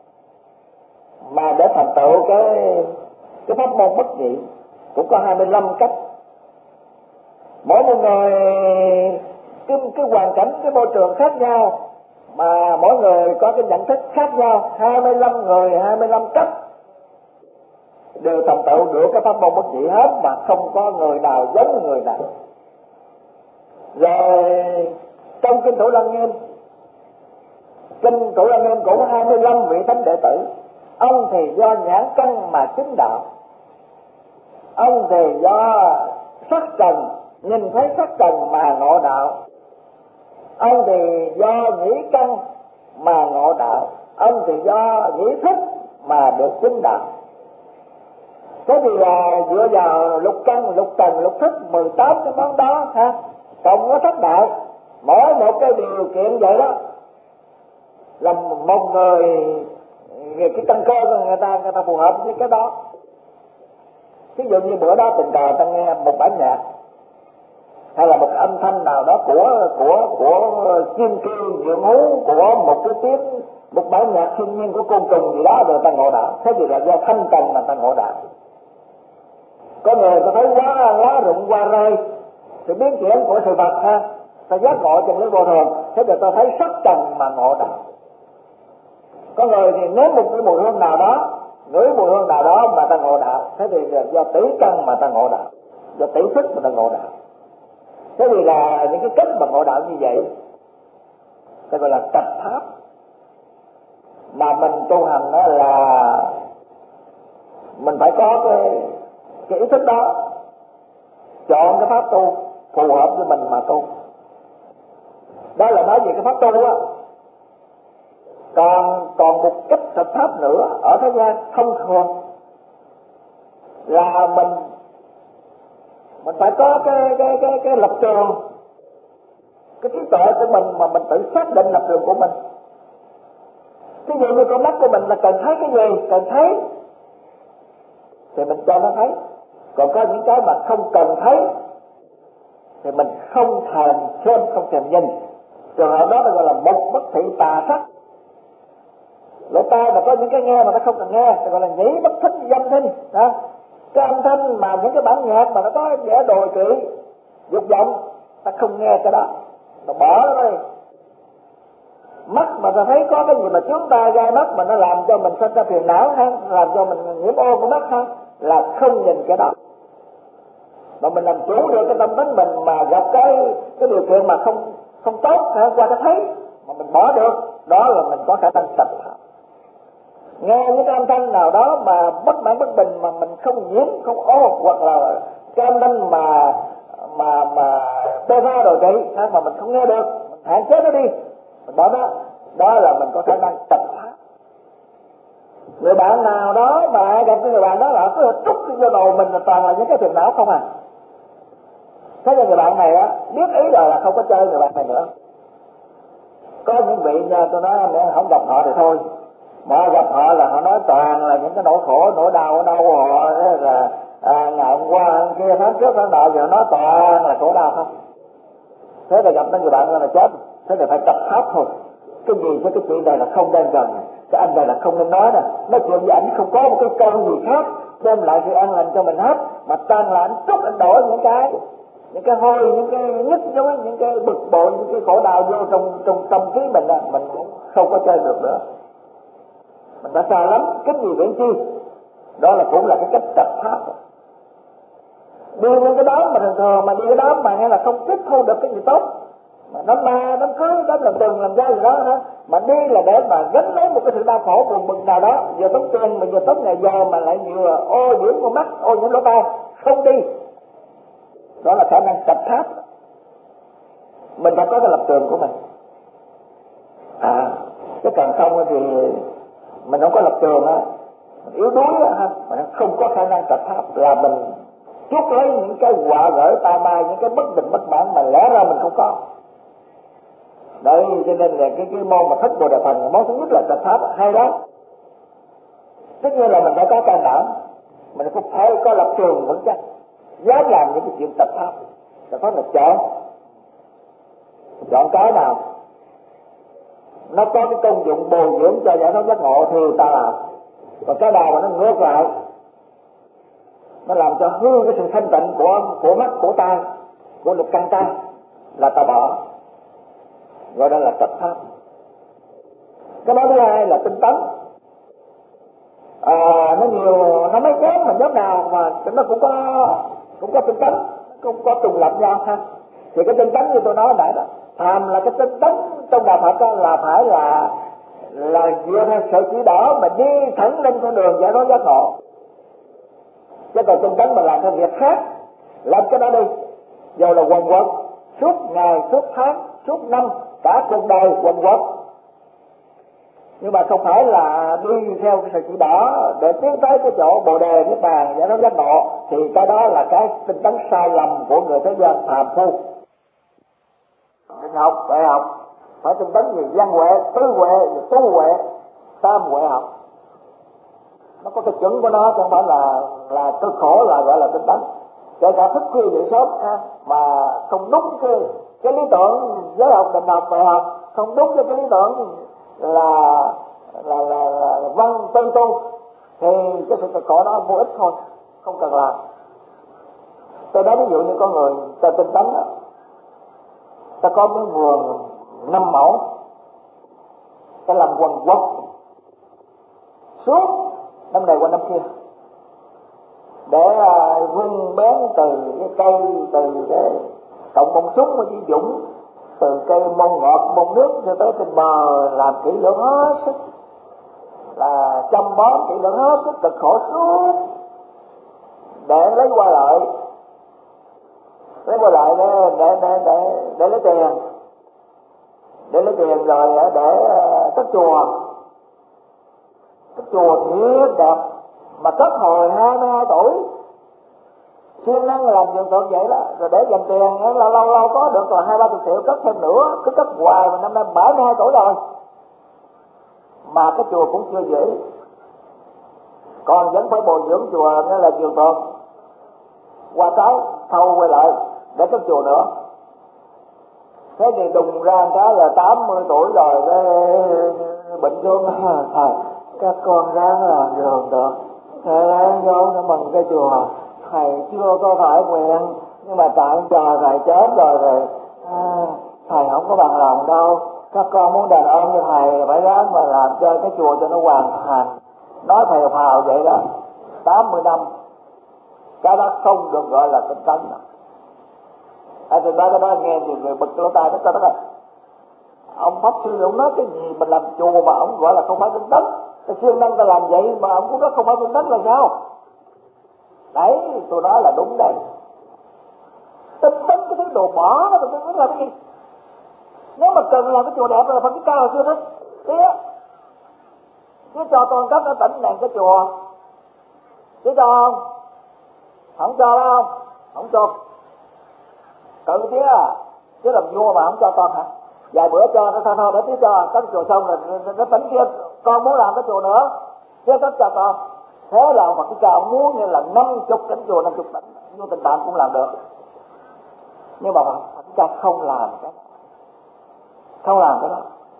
mà để thành tựu cái cái pháp môn bất nhị, cũng có hai mươi lăm cách. Mỗi một người cái, cái hoàn cảnh, cái môi trường khác nhau, mà mỗi người có cái nhận thức khác nhau. Hai mươi lăm người, hai mươi lăm cách đều thành tựu được cái pháp môn bất nhị hết, mà không có người nào giống người nào. Rồi trong kinh Thủ Lăng Nghiêm, kinh Thủ Lăng Nghiêm cũng hai mươi lăm vị thánh đệ tử. Ông thì do nhãn căn mà chứng đạo, ông thì do sắc trần, nhìn thấy sắc trần mà ngộ đạo, ông thì do nhĩ căn mà ngộ đạo, ông thì do nhĩ thức mà được chứng đạo. Thế thì là dựa vào lục căn, lục trần, lục thức, mười tám cái món đó ha, cộng nó thất đại, mỗi một cái điều kiện vậy đó là một người, cái căn cơ của người ta người ta phù hợp với cái đó. Ví dụ như bữa đó tình cờ ta nghe một bản nhạc hay là một âm thanh nào đó của của của chim kêu dưỡng hú, của một cái tiếng, một bản nhạc thiên nhiên của côn trùng gì đó, rồi ta ngộ đạo. Thế thì là do thanh trần mà ta ngộ đạo. Có người ta thấy quá lá rụng qua rơi, sự biến chuyển của sự vật ha, ta giác ngộ trong cái vô thường, thế thì ta thấy sắc trần mà ngộ đạo. Có người thì nếm một cái mùi hương nào đó, ngửi mùi hương nào đó mà ta ngộ đạo, thế thì là do tỷ căn mà ta ngộ đạo, do tỷ thức mà ta ngộ đạo. Thế thì là những cái cách mà ngộ đạo như vậy, ta gọi là tập pháp. Mà mình tu hành đó là mình phải có cái, cái ý thức đó, chọn cái pháp tu phù hợp với mình mà tu. Đó là nói về cái pháp tu á. Còn còn một cách tập pháp nữa ở thế gian thông thường là mình mình phải có cái cái cái cái lập trường, cái trí tuệ của mình mà mình tự xác định lập trường của mình. Ví dụ như con mắt của mình là cần thấy cái gì, cần thấy thì mình cho nó thấy. Còn có những cái mà không cần thấy thì mình không thèm xem, không thèm nhìn. Trường hợp đó gọi là một bất thị tà sắc. Lỗ tai mà có những cái nghe mà nó không cần nghe thì gọi là nhĩ bất thích dâm thinh. Đó. Cái âm thanh mà những cái bản nhạc mà nó có vẻ đồi trụy, dục vọng, ta không nghe cái đó, ta bỏ nó đi. Mắt mà ta thấy có cái gì mà chúng ta gai mắt mà nó làm cho mình sinh ra phiền não ha, làm cho mình nhiễm ô của mắt ha, là không nhìn cái đó. Mà mình làm chủ được cái tâm tính mình mà gặp cái cái điều kiện mà không không tốt ha, qua ta thấy mà mình bỏ được, đó là mình có khả năng tập hợp. Nghe những cái âm thanh nào đó mà bất mãn bất bình mà mình không nhiễm, không ô, hoặc là cái âm thanh mà mà mà bê va rồi vậy mà mình không nghe được, mình hạn chế nó đi, mình bỏ nó, đó là mình có khả năng tập pháp. Người bạn nào đó mà gặp cái người bạn đó là cứ trút vô đầu mình là toàn là những cái phiền não không à. Thế là người bạn này á biết ý rồi là không có chơi người bạn này nữa. Có những vị nha, tôi nói không gặp họ thì thôi, mà gặp họ là họ nói toàn là những cái nỗi khổ, nỗi đau ở đâu họ là à, ngày hôm qua, hôm kia, tháng trước, tháng nọ, giờ nói toàn là khổ đau không. Thế là gặp mấy người bạn là chết, thế là phải tập pháp thôi. Cái gì với cái chuyện này là không nên gần, cái anh này là không nên nói nè, nói chuyện với anh không có một cái câu gì khác đem lại sự an lành cho mình hết, mà toàn là anh trút anh đổ những cái những cái hôi, những cái nhức nhối, những cái bực bội, những cái khổ đau vô trong trong tâm trí mình là mình cũng không có chơi được nữa. Mình đã xa lắm, cái gì vậy chi? Đó là cũng là cái cách tập pháp. Đi những cái đó mà thường thường mà đi cái đó mà nghe là không tiếp thu được cái gì tốt, mà đám ma, đám cưới, đám làm tuần, làm gia gì đó nữa, mà đi là để mà gánh lấy một cái sự đau khổ buồn bực nào đó, vừa tốn tiền mà vừa tốn ngày giờ mà lại vừa ô nhiễm con mắt, ô nhiễm lỗ tai, không đi. Đó là khả năng tập pháp. Mình phải có cái lập trường của mình. À, cái càng không thì mình không có lập trường á, mình yếu đuối á ha, mình không có khả năng tập pháp, là mình chuốc lấy những cái quả gởi tai mai, những cái bất bình bất mãn mà lẽ ra mình không có. Đấy, cho nên là cái cái môn mà thích Bồ Đề Phần, môn thứ nhất là tập pháp hay đó. Tất nhiên là mình phải có can đảm, mình cũng phải có lập trường vững chắc, dám làm những cái chuyện tập pháp. Tập pháp là chọn, chọn cái nào nó có cái công dụng bồi dưỡng cho giải thoát giác ngộ thì ta làm. Còn cái nào mà nó ngược lại, nó làm cho hư cái sự thanh tịnh của của mắt, của tai, của lực căn tai, là ta bỏ. Gọi đó là tập pháp. Cái đó thứ hai là tinh tấn. À, nó nhiều, nó mấy chén mà nhóm nào mà nó cũng có cũng có tinh tấn, cũng có trùng lập nhau ha. Thì cái tinh tấn như tôi nói nãy đó, tham là cái tinh tấn trong đạo Phật đó, là phải là là dựa theo sự chỉ đỏ mà đi thẳng lên con đường giải thoát giác ngộ. Chứ còn tinh tấn mà làm theo việc khác, làm cái đó đi, dù là quần quật suốt ngày, suốt tháng, suốt năm, cả cuộc đời quần quật, nhưng mà không phải là đi theo cái sự chỉ đỏ để tiến tới cái chỗ Bồ Đề Niết Bàn giải thoát giác ngộ, thì cái đó là cái tinh tấn sai lầm của người thế gian phàm phu. Định học, huệ học phải tinh tấn gì văn huệ, tứ huệ, tu huệ, tam huệ học. Nó có cái chuẩn của nó, chứ không phải là là cực khổ là gọi là tinh tấn. Kể cả thức khuya dậy sớm ha, mà không đúng cái cái lý tưởng giới học, định học, huệ học, không đúng cái, cái lý tưởng là là là, là, là văn tư tu, thì cái sự cực khổ đó vô ích thôi, không cần làm. Tôi nói ví dụ như con người ta tinh tấn đó, ta có miếng vườn năm mẫu, ta làm quần quật suốt năm này qua năm kia để uh, vun bén từ cái cây, từ cái cộng bông súng của Chí Dũng, từ cây mông ngọt mông nước cho tới trên bờ, làm kỹ lưỡng hết sức, là chăm bón kỹ lưỡng hết sức, cực khổ suốt để lấy qua lợi, lấy qua lại để để để để, để lấy tiền, để lấy tiền rồi để cất chùa, cái chùa thiệt đẹp mà cất hồi hai mươi hai tuổi, siêng năng làm vườn tượng vậy đó, rồi để dành tiền lâu lâu lâu có được là hai ba chục triệu cất thêm nữa, cứ cất hoài mà năm nay bảy mươi hai tuổi rồi mà cái chùa cũng chưa dễ, còn vẫn phải bồi dưỡng chùa nên là vườn tượng qua cái thâu quay lại để cất chùa nữa. Thế thì đùng ra cái là tám mươi tuổi rồi cái bệnh xuống thầy các con ráng làm vườn tượng, thầy ráng vô nó mừng cái chùa, thầy chưa có phải nguyện nhưng mà tại giờ thầy chết rồi rồi à, thầy không có bằng lòng đâu, các con muốn đền ơn cho thầy phải ráng mà làm cho cái chùa cho nó hoàn thành. Nói thầy phào vậy đó, tám mươi năm cái đó không được gọi là tinh tấn đâu. À, thì đó, cái đó nghe nhiều người bực lỗ tai, nó cho nó là ông pháp sư ông nói cái gì mà làm chùa mà ông gọi là không phải tinh tấn, cái siêng năng ta làm vậy mà ông cũng nói không phải tinh tấn là sao? Đấy, tôi nói là đúng đấy. Tinh tấn cái thứ đồ bỏ đó, tinh tấn là cái gì? Nếu mà cần làm cái chùa đẹp là phải cái cao hồi xưa đó, tía, chứ cho toàn cấp ở tỉnh này cái chùa, chứ cho không? Không cho đâu không? Không cho. Tự tía à, chứ làm vua mà không cho con hả? Vài bữa cho nó thôi thôi để tía cho, cái chùa xong rồi nó tỉnh kia, con muốn làm cái chùa nữa, tía cấp cho con. Thế là mà cái cao muốn như là năm chục tỉnh chùa, năm chục tỉnh, như tình bạn cũng làm được. Nhưng mà Phật ca không làm cái đó. Không làm cái đó.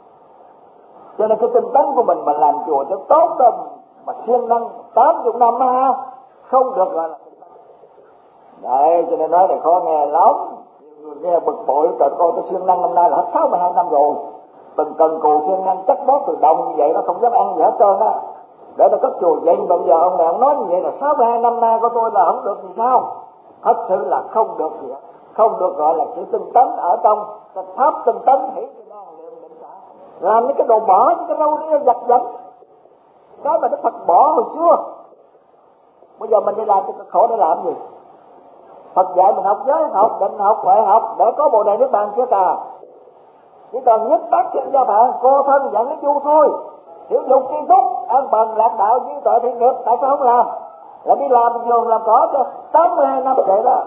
Cho nên cái tinh tấn của mình mà làm chùa cho tốt đó, mà siêng năng tám mươi năm ha, không được gọi là tinh tấn. Đấy, cho nên nói là khó nghe lắm. Nghe bực bội, trời coi tôi siêng năng năm nay là hết sáu mươi hai năm rồi. Từng cần cù siêng năng chắc bó từ đồng như vậy nó không dám ăn gì hết trơn á. Để tôi cất chùa vậy bây giờ ông này ông nói như vậy là sáu mươi hai năm nay của tôi là không được gì sao? Thật sự là không được gì hết. Không được gọi là chữ tinh tấn ở trong cái pháp tinh tấn hỷ cái đó niệm định xả. Làm những cái đồ bỏ, những cái râu đi giặt giặt. Cái mà Đức Phật bỏ hồi xưa. Bây giờ mình đi làm cái khổ để làm gì? Phật dạy mình học giới học, định học, huệ học để có bồ đề niết bàn chưa cả. Chỉ cần nhất bát chân do bạn, cô thân dẫn đến du thôi. Hiểu dục tri túc, an bằng lạc đạo như tội thiện nghiệp, tại sao không làm? Là đi làm vườn làm cỏ cho tám mươi hai năm vậy đó.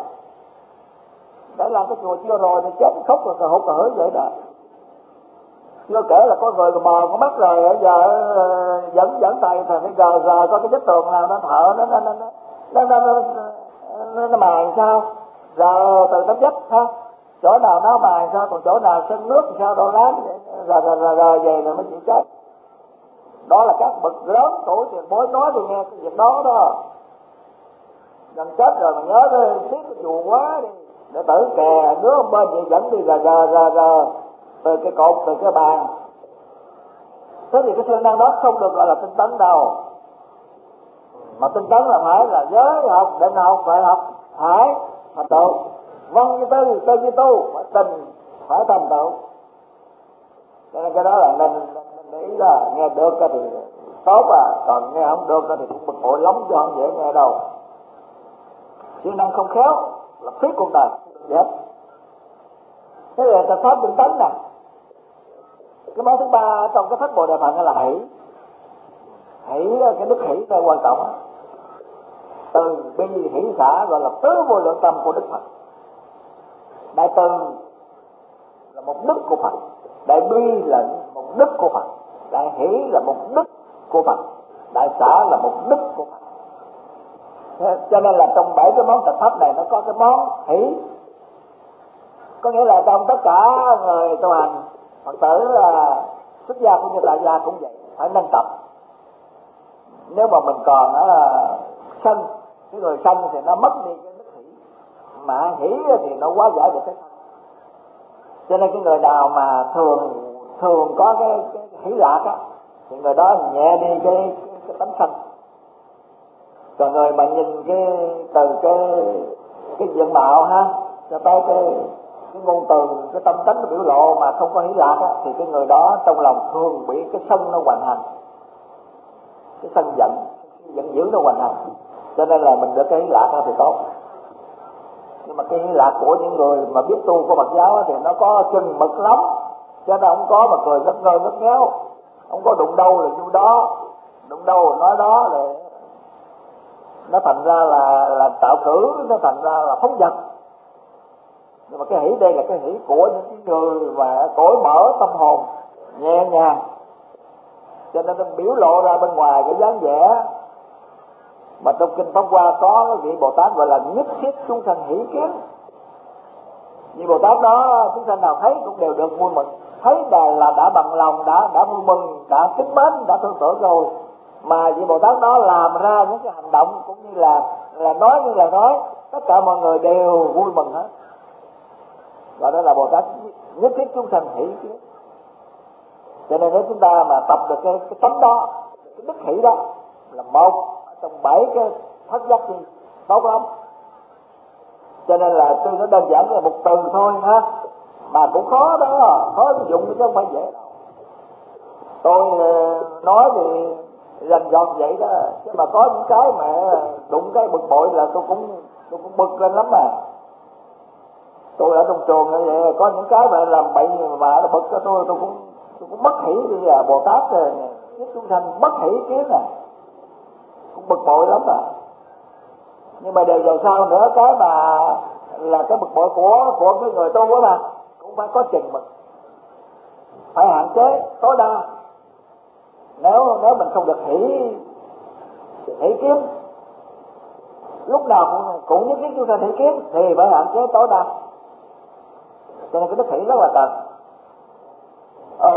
Để làm cái chùa chưa rồi thì chết khóc rồi cờ hụt cờ hỡi vậy đó. Chưa kể là có người mờ có mắt rồi giờ dẫn dẫn thầy thầy phải gờ gờ coi cái vết tường nào nó thở nó nó nó nó nó nó, nó, nó mài sao, giờ từ tấm vách ha, chỗ nào nó mài sao, còn chỗ nào sân nước thì sao đổ láng rồi rồi rồi rồi về rồi mới chịu chết. Đó là các bậc lớn tuổi tiền bối nói tôi nghe cái việc đó đó. Gần chết rồi mà nhớ cái tiếc cái chùa quá đi, để tử kè đứa bên vậy dẫn đi rờ rờ rờ rờ từ cái cột từ cái bàn. Thế thì cái siêng năng đó không được gọi là tinh tấn đâu. Mà tinh tấn là phải là giới học, định học, phải học, phải thành tựu. Văn như tư, tư như tu, phải tình, phải thành tựu. Cho nên cái đó là nên nên ý là nghe được thì tốt à, còn nghe không được thì cũng bực bội lắm cho không dễ nghe đâu. Siêng năng không khéo là phí cuộc đời hết. Thế là ta pháp tinh tấn nè. Cái món thứ ba trong cái pháp Bồ Đề Phận là hỷ. Hỷ là cái đức hỷ là quan trọng á. Từ bi hỷ xả gọi là tứ vô lượng tâm của Đức Phật. Đại từ là một đức của Phật, đại bi là một đức của Phật, đại hỷ là một đức của Phật, đại xả là một đức của Phật. Thế, cho nên là trong bảy cái món Phật pháp này nó có cái món hỷ. Có nghĩa là trong tất cả người tu hành Phật tử là xuất gia cũng như tại gia cũng vậy, phải nâng tập. Nếu mà mình còn uh, sân, cái người sân thì nó mất đi cái đức hỷ, mà hỷ thì nó quá giải được cái sân. Cho nên cái người nào mà thường thường có cái, cái hỷ lạc á, thì người đó nhẹ đi cái, cái, cái tánh sân. Còn người mà nhìn cái từ cái cái diện mạo ha, cho tới cái cái ngôn từ, cái tâm tánh nó biểu lộ mà không có hỷ lạc á, thì cái người đó trong lòng thường bị cái sân nó hoành hành, cái sân giận, giận dữ nó hoành hành. Cho nên là mình được cái hỷ lạc đó thì tốt. Nhưng mà cái hỷ lạc của những người mà biết tu của Phật giáo á, thì nó có chừng mực lắm, cho nên không có mà cười rất ngơ rất ngéo, không có đụng đâu là như đó. đụng đâu nói đó, rồi nó thành ra là là tạo cử, nó thành ra là phóng dật. Nhưng mà cái hỷ đây là cái hỷ của những cái người mà cởi mở tâm hồn nhẹ nhàng, cho nên nó biểu lộ ra bên ngoài cái dáng vẻ. Mà trong kinh Pháp Hoa có cái vị Bồ Tát gọi là nhất thiết chúng sanh hỷ kiến. Vì Bồ Tát đó chúng sanh nào thấy cũng đều được vui mừng, thấy là, là đã bằng lòng, đã đã vui mừng, đã kính mến, đã thương tưởng rồi. Mà vị Bồ Tát đó làm ra những cái hành động cũng như là là nói như là nói, tất cả mọi người đều vui mừng hết. Gọi đó là Bồ Tát nhất thiết chúng sanh hỷ kiến. Cho nên nếu chúng ta mà tập được cái, cái tánh đó, cái đức hỷ đó là một trong bảy cái thất giác chi tốt lắm. Cho nên là tôi nói đơn giản là một từ thôi ha, mà cũng khó đó, khó sử dụng chứ không phải dễ đâu. Tôi nói thì rành rọt vậy đó, chứ mà có những cái mà đụng cái bực bội là tôi cũng tôi cũng bực lên lắm mà. Tôi ở trong trường như vậy, có những cái mà làm bậy mà nó bực cho tôi, tôi cũng tôi cũng mất hỷ. Bây giờ Bồ Tát rồi nhất chúng sanh mất hỷ kiến à, cũng bực bội lắm à. Nhưng mà đều rồi sao nữa, cái mà là cái bực bội của của cái người tu đó mà cũng phải có chừng mực, phải hạn chế tối đa. Nếu nếu mình không được hỷ hỷ kiến, lúc nào cũng cũng nhất thiết chúng sanh hỷ kiến thì phải hạn chế tối đa. Cho nên cái đức hỷ rất là cần. Ờ,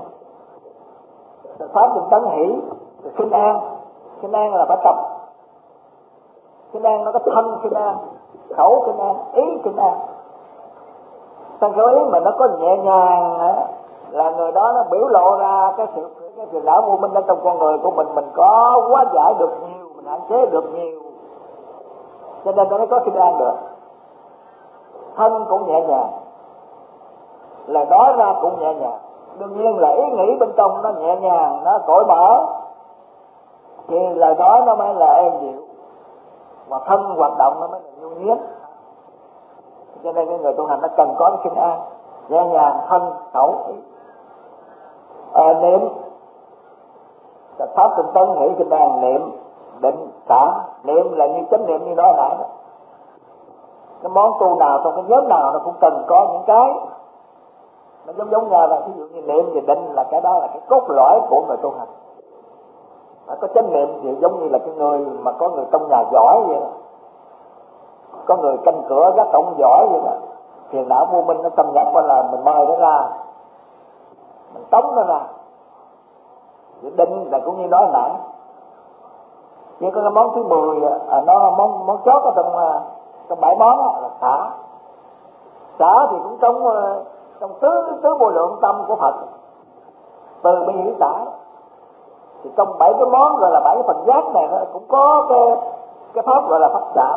pháp định tấn hỷ, khinh an, khinh an là phải tập. Khinh an nó có thân khinh an, khẩu khinh an, ý khinh an. Thân khẩu ý mà nó có nhẹ nhàng là người đó nó biểu lộ ra cái sự cái phiền não vô minh ở trong con người của mình, mình có hóa giải được nhiều, mình hạn chế được nhiều, cho nên nó mới có khinh an được. Thân cũng nhẹ nhàng, lời nói ra cũng nhẹ nhàng, đương nhiên là ý nghĩ bên trong nó nhẹ nhàng, nó cởi mở thì lời nói nó mới là êm dịu, mà thân hoạt động nó mới là nhu nhuyễn. Cho nên cái người tu hành nó cần có cái khinh an, nhẹ nhàng thân khẩu ý. À, niệm pháp tinh tấn hỷ khinh an, niệm định xả. Niệm là như chánh niệm như nói nãy đó. Cái món tu nào trong cái nhóm nào nó cũng cần có những cái nó giống giống nhau là ví dụ như niệm và định là cái đó là cái cốt lõi của người tu hành. Phải có chánh niệm thì giống như là cái người mà có người trong nhà giỏi vậy đó, có người canh cửa gác cổng giỏi vậy đó, phiền não vô minh nó xâm nhập qua là mình mời nó ra, mình tống nó ra. Thì định là cũng như nói nãy. Nhưng có cái món thứ mười à, nó món món chót ở trong trong bảy món là xả. Xả thì cũng trong trong tứ tứ vô lượng tâm của Phật, từ bi hỷ xả. Thì trong bảy cái món gọi là bảy cái phần giác này nó cũng có cái cái pháp gọi là pháp xả.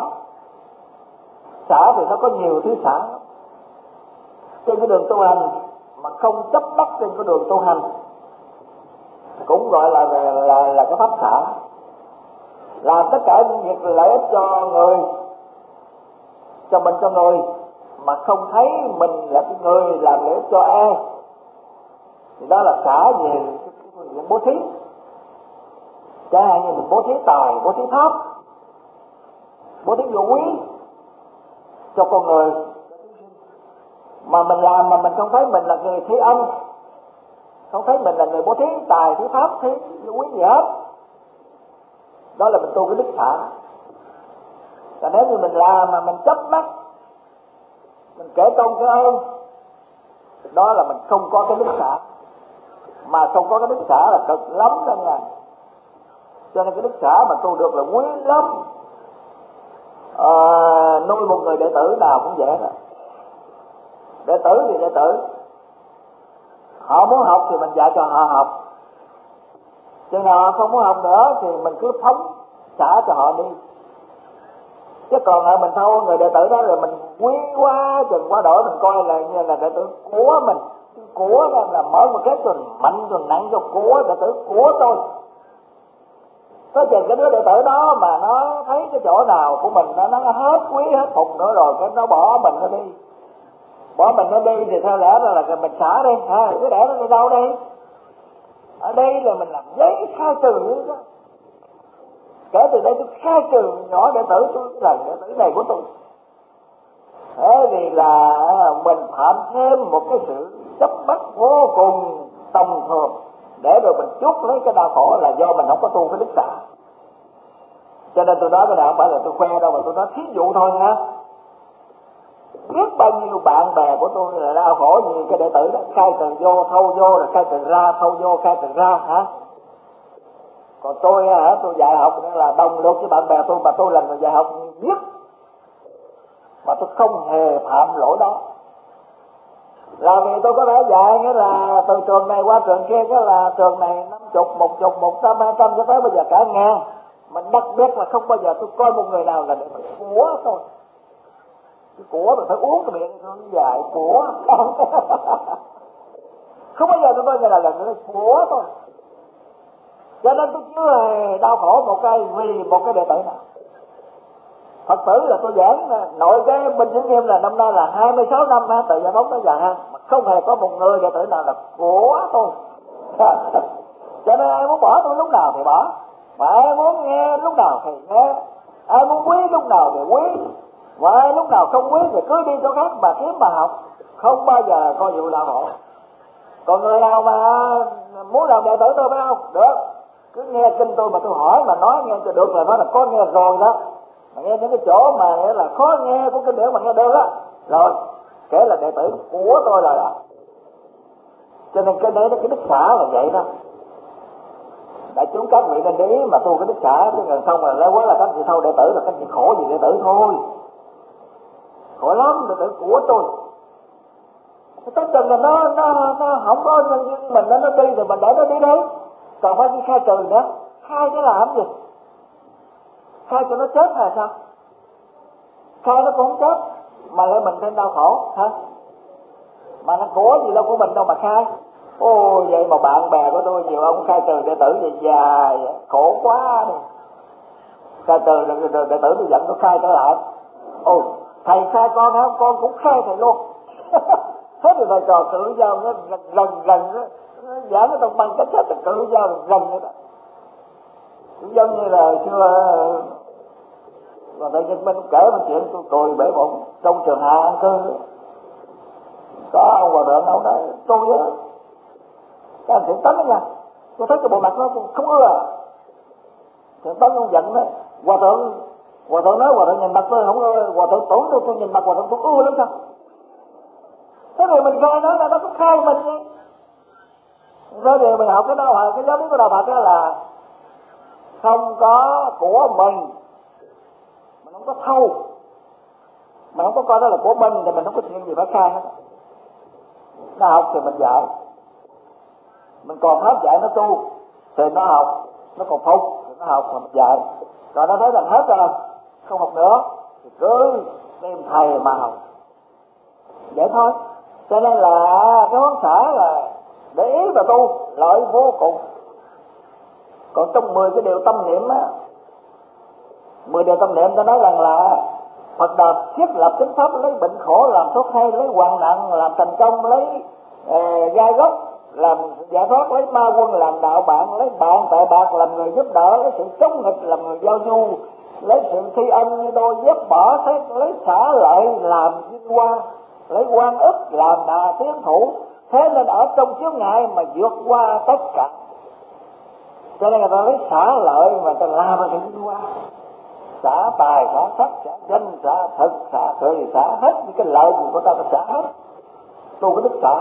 Xả thì nó có nhiều thứ xả. Trên cái đường tu hành mà không chấp bắt trên cái đường tu hành cũng gọi là là là, là cái pháp xả. Làm tất cả những việc lợi ích cho người, cho mình cho người, mà không thấy mình là cái người làm lợi ích cho ai, thì đó là xả về cái phương diện bố thí. Chẳng hạn như mình bố thí tài, bố thí pháp, bố thí vô quý cho con người, mà mình làm mà mình không thấy mình là người thí ân, không thấy mình là người bố thí tài, thí pháp, thí vô quý gì hết, đó là mình tu cái đức xả. Còn nếu như mình làm mà mình chấp mắt, mình kể công cái ơn, đó là mình không có cái đức xả. Mà không có cái đức xả là cực lắm đó nha. Cho nên cái đức xả mà tu được là quý lắm. À, nuôi một người đệ tử nào cũng dễ đó. Đệ tử thì đệ tử, họ muốn học thì mình dạy cho họ học, chừng nào họ không muốn học nữa thì mình cứ phóng xả cho họ đi. Chứ còn ở mình thôi, người đệ tử đó rồi mình quý quá chừng quá đổi, mình coi là như là đệ tử của mình. Của đó là mở một cái tuần mạnh tuần nặng cho của đệ tử của tôi. Có chừng cái đứa đệ tử đó mà nó thấy cái chỗ nào của mình nó, nó hết quý hết phụng nữa rồi, cái nó bỏ mình nó đi. Bỏ mình nó đi thì theo lẽ là, là mình xả đi, ha, cứ để nó đi đâu đi. Ở đây là mình làm giấy khai trừ đó. Kể từ đây tôi khai trừ nhỏ đệ tử tôi, là đệ tử này của tôi. Thế thì là mình phạm thêm một cái sự chấp bắt vô cùng tầm thường, để rồi mình chuốc lấy cái đau khổ là do mình không có tu cái đức xả. Cho nên tôi nói cái này không phải là tôi khoe đâu, mà tôi nói thí dụ thôi ha. Biết bao nhiêu bạn bè của tôi là đau khổ vì cái đệ tử đó khai từ vô thâu vô, rồi khai từ ra thâu vô, khai từ ra hả. Còn tôi hả, tôi dạy học là đồng luật với bạn bè tôi, mà tôi là người dạy học nhiều nhất, mà tôi không hề phạm lỗi đó. Là vì tôi có thể dạy nghĩa là từ trường này qua trường kia, cái là trường này năm chục, một chục, một trăm, hai trăm cho tới bây giờ cả ngàn. Mình đặc biệt là không bao giờ tôi coi một người nào là để mình của thôi. Cái của mình phải uống cái miệng thôi, dài của không. Không bao giờ tôi coi người nào là người của thôi. Cho nên tôi chưa hề đau khổ một cái vì một cái đệ tử nào. Phật tử là tôi giảng nội cái Bình Chánh Nghiêm là năm nay là hai mươi sáu năm ha, từ giải phóng tới giờ ha, mà không hề có một người đệ tử nào là của tôi. Cho nên ai muốn bỏ tôi lúc nào thì bỏ, mà ai muốn nghe lúc nào thì nghe, ai muốn quý lúc nào thì quý, và ai lúc nào không quý thì cứ đi chỗ khác mà kiếm mà học, không bao giờ có vụ đau khổ. Còn người nào mà muốn làm đệ tử tôi phải không? Được, cứ nghe kinh tôi mà tôi hỏi mà nói nghe cho được là nói là có nghe rồi đó. Mà nghe những cái chỗ mà nghĩa là khó nghe của kinh điển mà nghe được á, rồi kể là đệ tử của tôi là đó. Cho nên cái đấy nó cái đức xả là vậy đó. Đại chúng các vị nên để ý mà tu cái đức xả, cái gần xong là lấy quá là các vị thâu đệ tử là các vị khổ gì đệ tử thôi, khổ lắm. Đệ tử của tôi tất nhiên là nó nó nó không có nhân viên mình, nó nó đi thì mình để nó đi đấy, còn phải đi khai trừ nữa. Khai cái làm gì? Khai cho nó chết hay sao? Khai nó cũng không chết mà lại mình thêm đau khổ hả? Mà nó của gì đâu của mình đâu mà khai. Ôi vậy mà bạn bè của tôi nhiều ông khai trừ đệ tử vậy dài khổ quá đi. Khai trừ đệ tử tôi giận tôi khai trở lại. Ôi thầy khai con hả? Con cũng khai thầy luôn. Thế thì thầy trò cự nhau nó gần gần gần đó. Giảng cái tông băng cách chết thì cự nhau gần vậy đó. Cũng giống như là xưa và thầy Nhật Minh kể một chuyện tôi cười bể bụng. Trong trường hạ an cư có ông hòa thượng ông nói tôi á, cái anh Thiện Tấn đó nha, tôi thấy cái bộ mặt nó không ưa à. Thiện Tấn ông giận đó, hòa thượng hòa thượng nói hòa thượng nhìn mặt tôi không ưa, hòa thượng tổn tôi tôi nhìn mặt hòa thượng tôi ưa lắm sao? Thế rồi mình coi nó là nó có khai mình nha. Thế thì mình học cái đó, cái giáo lý của đạo Phật đó là không có của mình, mình không có thâu, mình không có coi đó là của mình thì mình không có chuyện gì phải khai hết. Nó học thì mình dạy, mình còn pháp dạy nó tu thì nó học, nó còn phục thì nó học mà mình dạy. Rồi nó thấy rằng hết rồi không học nữa thì cứ tìm thầy mà học, vậy thôi. Cho nên là cái hoán xả là để ý và tu lợi vô cùng. Còn trong mười cái điều tâm niệm á, mười điều tâm niệm ta nói rằng là Phật Đà thiết lập chánh pháp lấy bệnh khổ làm thuốc hay, lấy hoạn nạn làm thành công, lấy uh, gai gốc làm giải thoát, lấy ma quân làm đạo bạn, lấy bạn tệ bạc làm người giúp đỡ, lấy sự chống nghịch làm người giao du, lấy sự thi ân như đôi dép bỏ xét, lấy xả lợi làm vinh hoa, lấy quan ức làm đà tiến thủ. Thế nên ở trong chướng ngại mà vượt qua tất cả. Cho nên người ta lấy xả lợi mà người ta làm ra sự vinh hoa, xả tài, xả sắc, xả danh, xả thực, xả thời, xả hết những cái lợi gì của ta phải xả hết. Tu cái đức xả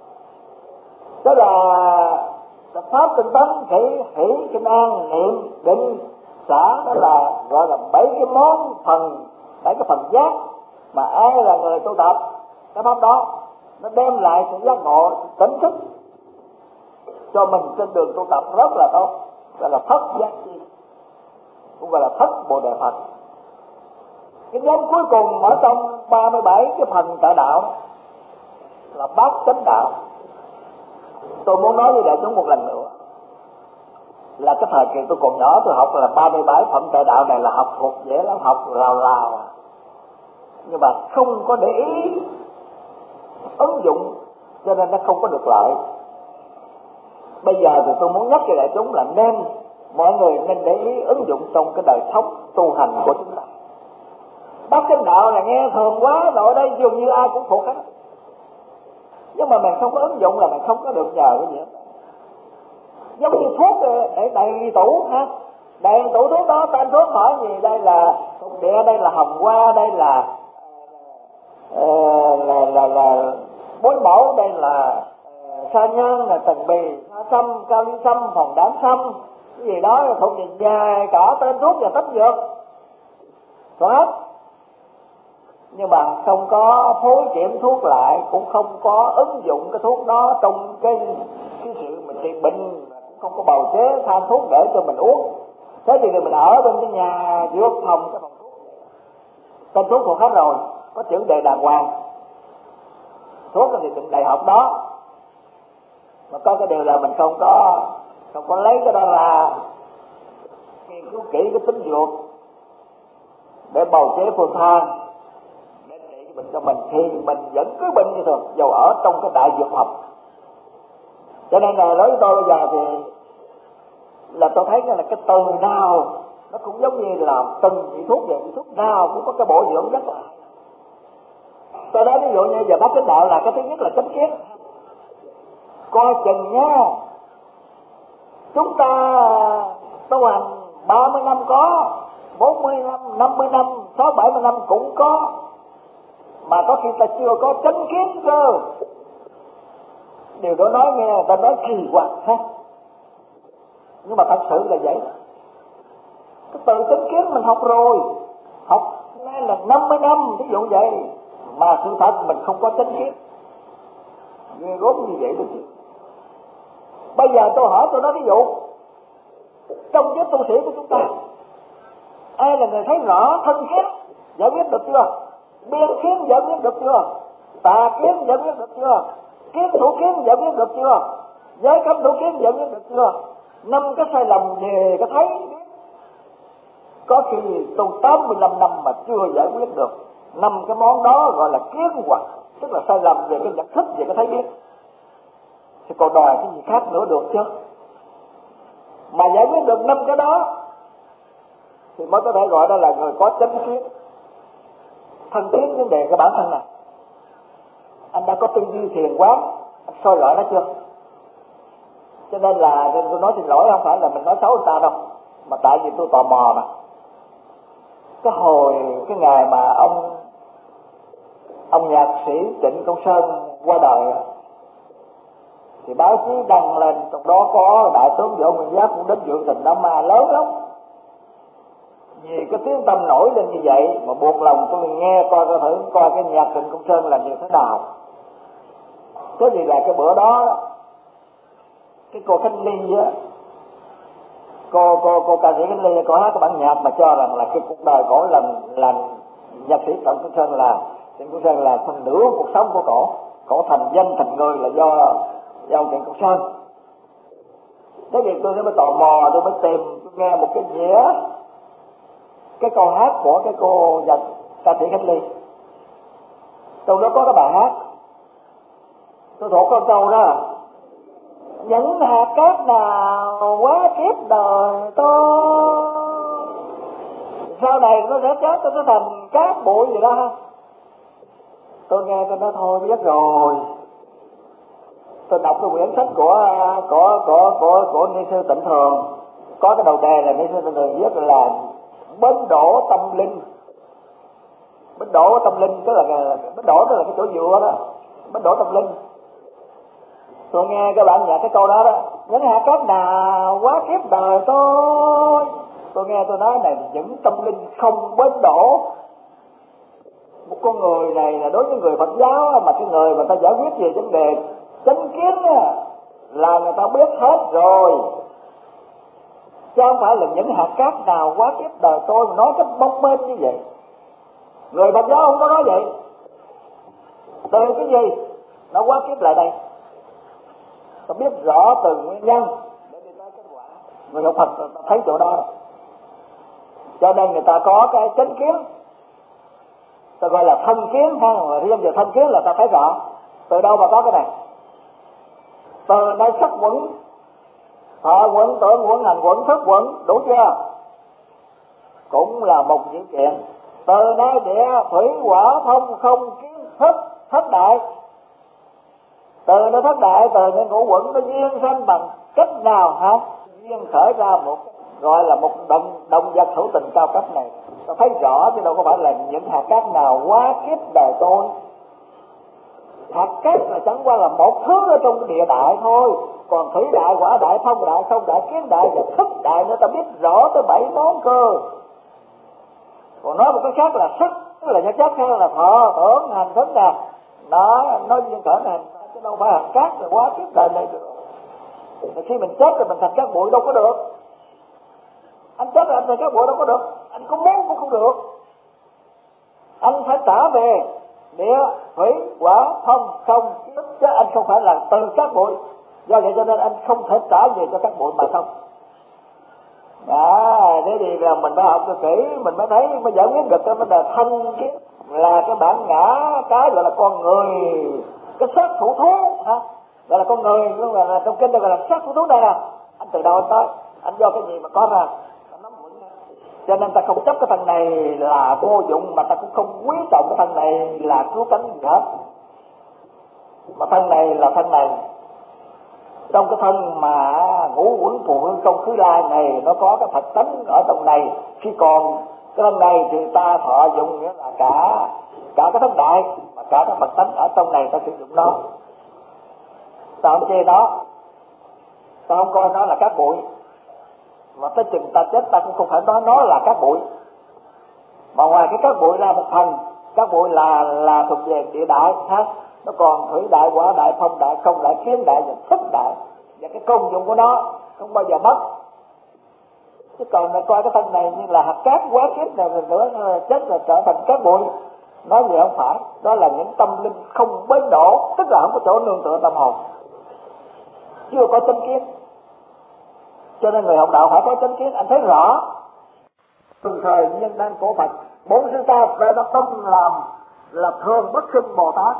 đó là pháp tinh tấn, khỉ hỷ kinh an niệm định xả, đó là gọi là bảy cái món phần, bảy cái phần giác mà ai là người tu tập cái pháp đó nó đem lại sự giác ngộ, tỉnh thức cho mình trên đường tu tập rất là tốt, gọi là thất giác chi, cũng gọi là thất bồ đề Phật. Cái nhóm cuối cùng ở trong ba mươi bảy cái phần tại đạo là bát chánh đạo. Tôi muốn nói với đại chúng một lần nữa là cái thời kỳ tôi còn nhỏ tôi học là ba mươi bảy phẩm tại đạo này là học thuộc dễ lắm, học lào lào, nhưng mà không có để ý ứng dụng cho nên nó không có được lợi. Bây giờ thì tôi muốn nhắc cho đại chúng là nên mọi người nên để ý ứng dụng trong cái đời sống tu hành của chúng ta. Bát chánh đạo là nghe thường quá, rồi ở đây dường như ai cũng thuộc hết, nhưng mà mình không có ứng dụng là mình không có được nhờ cái gì hết. Giống như thuốc để đầy tủ ha, đầy tủ thuốc đó tên thuốc hỏi gì, đây là thuộc địa, đây là hồng hoa, đây là uh, là là là bối mẫu, đây là uh, sa nhân, là tần bì, sa sâm, cao ly sâm, phòng đám sâm, cái gì đó là thuộc về dài cả tên thuốc và tất dược rồi hết. Nhưng mà không có phối kiểm thuốc lại, cũng không có ứng dụng cái thuốc đó trong cái cái sự mình trị bệnh, cũng không có bào chế pha thuốc để cho mình uống. Thế thì mình ở bên cái nhà dược phòng, cái phòng thuốc tên thuốc thuộc hết rồi, có chữ đề đàng hoàng, thuốc thì định đại học đó, mà có cái điều là mình không có không có lấy cái đó là nghiên cứu kỹ cái tính dược để bào chế phương thang để trị cái bệnh cho mình, thì mình vẫn cứ bệnh như thường dầu ở trong cái đại dược học. Cho nên là nói với tôi bây giờ thì là tôi thấy là cái từ nào nó cũng giống như là từng vị thuốc, về vị thuốc nào cũng có cái bổ dưỡng rất là. Tôi nói ví dụ như giờ bác chánh đạo là cái thứ nhất là chánh kiến, coi chừng nha, chúng ta tu hành ba mươi năm có, bốn mươi năm, năm mươi năm, sáu bảy mươi năm cũng có, mà có khi ta chưa có chánh kiến cơ. Điều đó nói nghe ta nói kỳ quặc ha, nhưng mà thật sự là vậy. Cái từ chánh kiến mình học rồi, học nay là năm mươi năm, ví dụ vậy, mà sự thật mình không có chánh kiến, ghê gớm như vậy đó chứ. Bây giờ tôi hỏi, tôi nói ví dụ trong giới tu sĩ của chúng ta, ai là người thấy rõ thân kiến giải quyết được chưa, biên kiến giải quyết được chưa, tà kiến giải quyết được chưa, kiến thủ kiến giải quyết được chưa, giới cấm thủ kiến giải quyết được chưa? Năm cái sai lầm về cái thấy, có khi tu tám mươi lăm năm mà chưa giải quyết được năm cái món đó, gọi là kiến hoặc, tức là sai lầm về cái nhận thức, về cái thấy biết. Thì còn đòi cái gì khác nữa được chứ? Mà giải quyết được năm cái đó thì mới có thể gọi đó là người có chánh kiến. Thân kiến vấn đề cái bản thân này, anh đã có tư duy thiền quán, anh soi rõ nó chưa? Cho nên là tôi nói xin lỗi, không phải là mình nói xấu người ta đâu, mà tại vì tôi tò mò mà. Cái hồi cái ngày mà ông ông nhạc sĩ Trịnh Công Sơn qua đời thì báo chí đăng lên, trong đó có đại tướng Võ Nguyên Giáp cũng đến dự tình đám ma lớn lắm. Vì cái tiếng tâm nổi lên như vậy mà buộc lòng tôi nghe coi coi thử coi cái nhạc Trịnh Công Sơn là như thế nào. Cái gì là cái bữa đó cái cô Khánh Ly á, cô cô cô ca sĩ Khánh Ly có hát cái bản nhạc mà cho rằng là cái cuộc đời cổ là là nhạc sĩ Trịnh Công Sơn là Trịnh Công Sơn là phần nửa cuộc sống của cổ, cổ thành danh thành người là do do Trịnh Công Sơn. Thế thì tôi mới tò mò, tôi mới tìm, tôi nghe một cái dĩa cái câu hát của cái cô nhạc ca sĩ Khánh Ly, trong đó có cái bài hát tôi thuộc con câu đó: những hạt cát nào quá kiếp đời tôi, sau này nó sẽ chết, tôi sẽ thành cát bụi gì đó ha. Tôi nghe tôi nói thôi biết rồi. Tôi đọc cái quyển sách của của của của của ni sư Tịnh Thường, có cái đầu đề là ni sư Tịnh Thường viết là bến đỗ tâm linh. Bến đỗ tâm linh tức là bến đỗ tức là cái chỗ dựa đó, bến đỗ tâm linh. Tôi nghe các bạn nhạc cái câu đó đó: những hạt cát nào quá kiếp đời tôi. Tôi nghe tôi nói này, những tâm linh không bến đỗ. Một con người này là đối với người Phật giáo mà cái người mà ta giải quyết về vấn đề chánh kiến là người ta biết hết rồi, chứ không phải là những hạt cát nào quá kiếp đời tôi mà nói cách bông bênh như vậy. Người Phật giáo không có nói vậy. Từ cái gì nó quá kiếp lại đây, ta biết rõ từ nguyên nhân để đi tới kết quả. Người học Phật ta thấy chỗ đó, cho nên người ta có cái chánh kiến, ta gọi là thân kiến ha. Mà riêng về thân kiến là ta thấy rõ từ đâu mà có cái này, từ nơi sắc quẩn thọ quận tưởng quận hành quận thức quận, đủ chưa? Cũng là một những chuyện. Từ nơi địa thủy hỏa thông không kiến thức thất đại. Từ nó thất đại, từ những ngũ quẩn nó duyên sanh bằng cách nào hả? Duyên khởi ra một gọi là một động động vật hữu tình cao cấp này. Ta thấy rõ chứ đâu có phải là những hạt cát nào quá kiếp đời tôi. Hạt cát là chẳng qua là một thứ ở trong địa đại thôi. Còn thủy đại, hỏa đại, thông đại, không đại, kiến đại và thức đại nữa ta biết rõ tới bảy món cơ. Còn nói một cái khác là sắc, tức là nhắc chất hay là thọ, tưởng, hành, thức nè. Nó, nó duyên khởi hành, chứ đâu phải hạt cát là quá kiếp đời này được. Thì khi mình chết rồi mình thành cát bụi đâu có được. Anh chết rồi anh thành cát bụi đâu có được. Anh có muốn cũng không được. Anh phải trả về địa, thủy, hỏa, thông, không, chứ anh không phải là từ cát bụi. Do vậy cho nên anh không thể trả về cho cát bụi mà không. Đó, thế thì là mình phải học cho kỹ, mình mới thấy, mới giải quyết được cái vấn đề thân kiến là cái bản ngã, cái gọi là con người, cái xác thủ thú, hả? Gọi là con người, gọi là trong kinh đây gọi là xác thủ thú đây nè. Anh từ đâu anh tới, anh do cái gì mà có ra, cho nên ta không chấp cái thân này là vô dụng, mà ta cũng không quý trọng cái thân này là cứu cánh gì hết. Mà thân này là thân này. Trong cái thân mà ngũ quẩn phù hương trong khứ lai này nó có cái Phật tánh ở trong này. Khi còn cái thân này thì ta thọ dụng nghĩa là cả cả cái thân đại mà cả cái Phật tánh ở trong này ta sử dụng nó. Ta không chê nó, ta không coi nó là cát bụi, mà tới chừng ta chết ta cũng không phải nói nó là cát bụi. Mà ngoài cái cát bụi ra một phần, cát bụi là là thuộc về địa đại ha. Nó còn thủy đại, hỏa đại, phong đại, không đại, kiến đại và thức đại. Và cái công dụng của nó không bao giờ mất. Chứ còn là coi cái thân này như là hạt cát quá kiếp này rồi nữa chết là trở thành cát bụi. Nói gì không phải, đó là những tâm linh không bến đổ, tức là không có chỗ nương tựa tâm hồn, chưa có chánh kiến. Cho nên người học đạo phải có chánh kiến. Anh thấy rõ từng thời nhân đang cổ Phật, bốn sư ta phải đắc tâm làm là thường bất sinh Bồ Tát,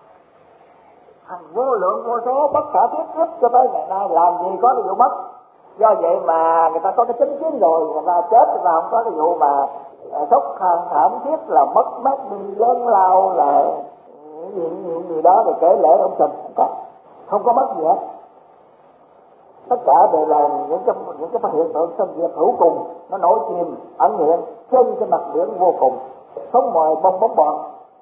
thành vô lượng vô số bất khả thiết kiếp cho tới ngày nay làm gì có cái vụ mất. Do vậy mà người ta có cái chánh kiến rồi, người ta chết là không có cái vụ mà sốc hàng thảm thiết là mất mát đi lớn lao là những gì, những gì đó để kể lễ ông Sình, không có, không có mất gì hết. Tất cả đều là những cái những cái hiện tượng sinh diệt hữu cùng, nó nổi chìm ẩn hiện trên cái mặt biển vô cùng, sống mồi bong bóng bòn,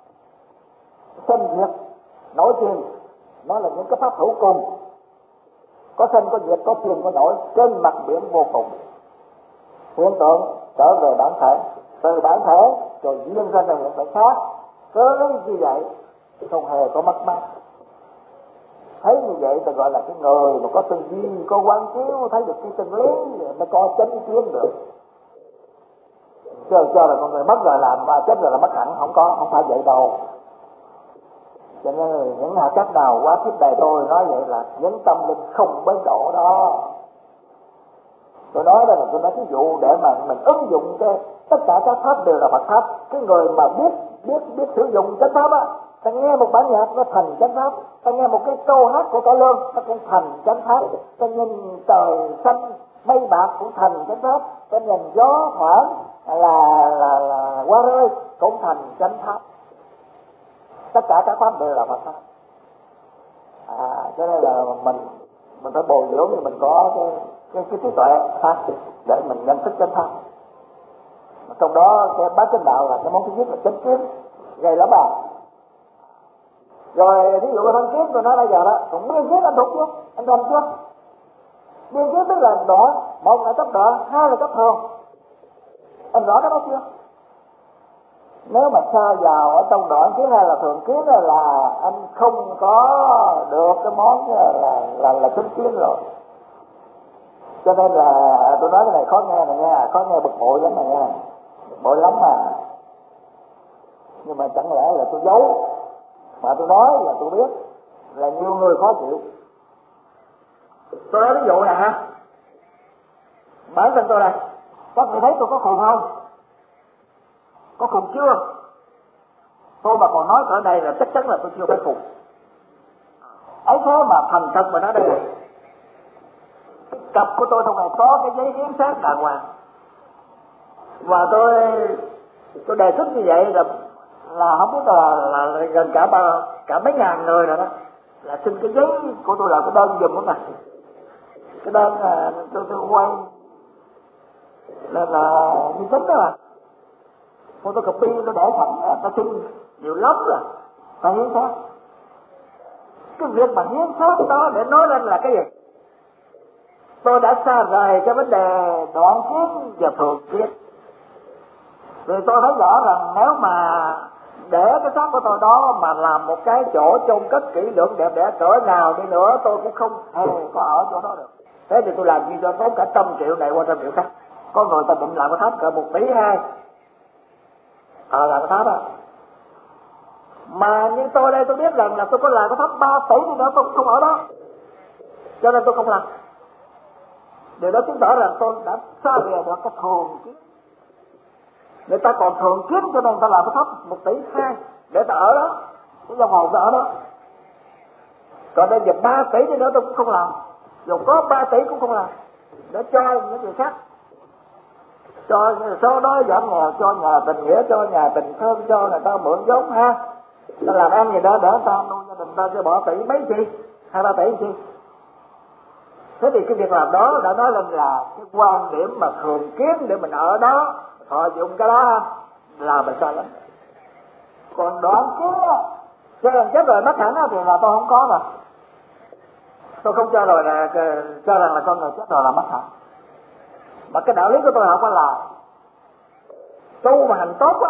sinh diệt nổi chìm, nó là những cái pháp hữu cùng, có sinh có diệt, có chìm có nổi trên mặt biển vô cùng. Hiện tượng trở về bản thể, từ bản thể rồi duyên ra là hiện tượng khác, cớ lý như vậy không hề có mất mát. Thấy như vậy ta gọi là cái người mà có tư duy, có quán chiếu, thấy được cái chân lý, mới có chánh kiến được. Chứ cho là con người mất rồi làm mà chết rồi là mất hẳn, không có, không phải vậy đâu. Cho nên những hạt cát nào quá kiếp đời tôi nói vậy là những tâm linh không bến đổ đó. Tôi nói đây là tôi nói ví dụ để mà mình ứng dụng cái tất cả các pháp đều là Phật pháp. Cái người mà biết biết biết sử dụng chánh pháp á, ta nghe một bản nhạc nó thành chánh pháp, ta nghe một cái câu hát của cải lương nó cũng thành chánh pháp, ta nhìn trời xanh mây bạc cũng thành chánh pháp, ta nhìn gió thoảng là là là qua rơi cũng thành chánh pháp. Tất cả các pháp đều là Phật pháp. À, cho nên là mình mình phải bồi dưỡng thì mình có cái cái cái trí tuệ ha, để mình nhận thức chánh pháp. Trong đó cái bát chánh đạo là cái món thứ nhất là chánh kiến, gây lắm à. Rồi ví dụ cái thân kiến tôi nói bây giờ đó, còn biên kiến anh thuộc chưa? Anh rành chưa? Biên kiến tức là đoạn, một là cấp đoạn, hai là cấp thường. Anh rõ cái đó chưa? Nếu mà xa vào ở trong đoạn kiến hay là thường kiến là anh không có được cái món là là là, là chánh kiến rồi. Cho nên là tôi nói cái này khó nghe này nha, khó nghe bực bội lắm này nha, bực bội lắm mà. Nhưng mà chẳng lẽ là tôi giấu, mà tôi nói là tôi biết, là nhiều người khó chịu. Tôi nói ví dụ nè ha, bản thân tôi này, các người thấy tôi có khùng không? Có khùng chưa? Tôi mà còn nói ở đây là chắc chắn là tôi chưa phải khùng. Ấy thế mà thành thật mà nói đây là cặp của tôi không hề có cái giấy hiến xác đàng hoàng. Và tôi tôi đề xuất như vậy là là không biết là, là, là gần cả ba cả mấy ngàn người rồi đó, là xin cái giấy của tôi là cái đơn giùm đó mà. Cái đơn là tôi tôi quay là là như tính đó mà. Photocopy tôi để sẵn, ta xin nhiều lắm rồi, ta hiến xác. Cái việc mà hiến xác đó để nói lên là cái gì? Tôi đã xa rời cái vấn đề đoạn kiến và thường kiến. Vì tôi thấy rõ rằng nếu mà để cái xác của tôi đó mà làm một cái chỗ chôn cất kỹ lưỡng đẹp đẽ cỡ nào đi nữa, tôi cũng không hề có ở chỗ đó được. Thế thì tôi làm gì cho tốn cả trăm triệu này qua trăm triệu khác. Có người ta định làm cái tháp cỡ một tỷ hai, ờ à, làm cái tháp đó. Mà như tôi đây tôi biết rằng là tôi có làm cái tháp ba tỷ đi nữa tôi cũng không ở đó, cho nên tôi không làm. Điều đó chứng tỏ rằng tôi đã xa rời được cái thường kiến. Người ta còn thường kiến cho nên người ta làm cái tháp một tỷ hai để ta ở đó, cái dòng hồn ta ở đó. Còn bây giờ ba tỷ đi nữa tôi cũng không làm, dù có ba tỷ cũng không làm, để cho những người khác, cho số đó giảm nghèo, cho nhà tình nghĩa, cho nhà tình thương, cho người ta mượn vốn ha, ta làm ăn gì đó để ta nuôi gia đình ta, cho bỏ tỷ mấy chi, hai ba tỷ chi. Thế thì cái việc làm đó đã nói lên là cái quan điểm mà thường kiến để mình ở đó, họ dùng cái đó là mình sai lắm. Còn đoạn kiến á, cho rằng chết rồi mất hẳn thì là tôi không có rồi. Tôi không cho rồi là cho rằng là con người chết rồi là mất hẳn. Mà cái đạo lý của tôi học là tu mà hành tốt á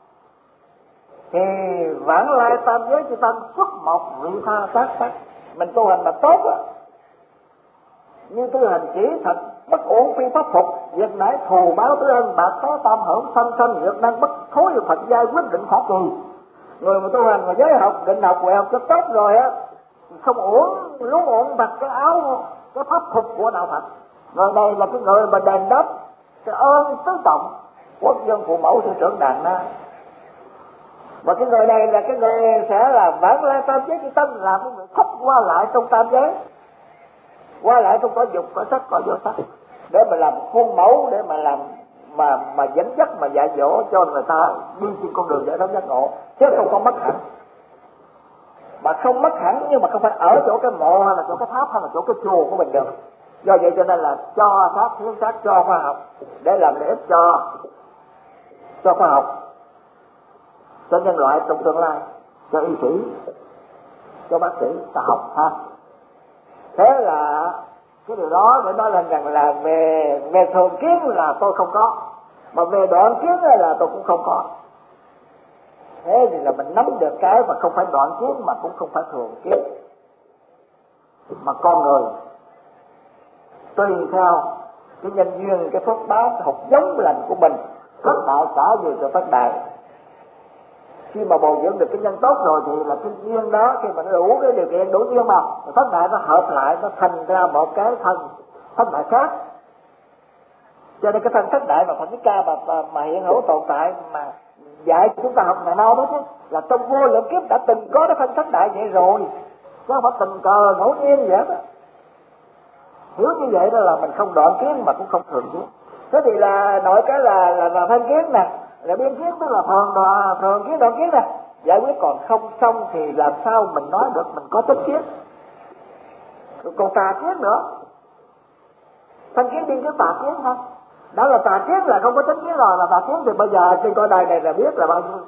thì vãng lai tam giới chư tăng xuất một vị tha tác tác. Mình tu hành mà tốt á, như tu hành chỉ thật bất ổn phi pháp phục, việc nãy thù báo tứ ân bạc có tam hưởng sanh sanh, việc năng bất thối Phật giai quyết định khả kỳ. Người mà tu hành mà giới học định học huệ học cho tốt rồi á, không uổng lúc uổng mặc cái áo cái pháp phục của đạo Phật. Người này là cái người mà đền đáp cái ơn tứ trọng quốc dân phụ mẫu sư trưởng đàn na. Và cái người này là cái người sẽ là vãng lai tam giới chư tăng, làm cái người khắp qua lại trong tam giới, qua lại trong cõi dục cõi sắc cõi vô sắc, để mà làm khuôn mẫu, để mà làm mà mà dẫn dắt, mà dạy dỗ cho người ta đi trên con đường giải thoát giác ngộ, chứ không có mất hẳn. Mà không mất hẳn nhưng mà không phải ở chỗ cái mộ hay là chỗ cái tháp hay là chỗ cái chùa của mình được. Do vậy cho nên là cho xác hiến xác cho khoa học để làm lợi ích cho cho khoa học, cho nhân loại trong tương lai, cho y sĩ, cho bác sĩ ta học ha. Thế là cái điều đó để nói lên rằng là về về thường kiến là tôi không có, mà về đoạn kiến là tôi cũng không có. Thế thì là mình nắm được cái mà không phải đoạn kiến mà cũng không phải thường kiến, mà con người tùy theo cái nhân duyên, cái phước báo, cái học giống lành của mình, thất đại cả về cho thất đại. Khi mà bồi dưỡng được cái nhân tốt rồi thì là cái duyên đó, khi mà nó đủ cái điều kiện đủ duyên mà thất đại nó hợp lại, nó thành ra một cái thân thất đại khác. Cho nên cái thân thất đại mà Phật Thích Ca mà, mà, mà hiện hữu tồn tại mà dạy chúng ta học ngày nào đó chứ, là trong vô lượng kiếp đã từng có cái thân thất đại vậy rồi, chứ không phải tình cờ ngẫu nhiên vậy đó. Hiểu như vậy đó là mình không đoạn kiến mà cũng không thường kiến. Thế thì là nội cái là là, là thân kiến nè, là biên kiến, tức là thường đoạn thường kiến đoạn kiến nè. Giải quyết còn không xong thì làm sao mình nói được mình có chánh kiến. Còn tà kiến nữa, thân kiến biên kiến tà kiến thôi. Đó là tà kiến là không có chánh kiến rồi, là tà kiến thì bây giờ trên coi đài này là biết là bao nhiêu.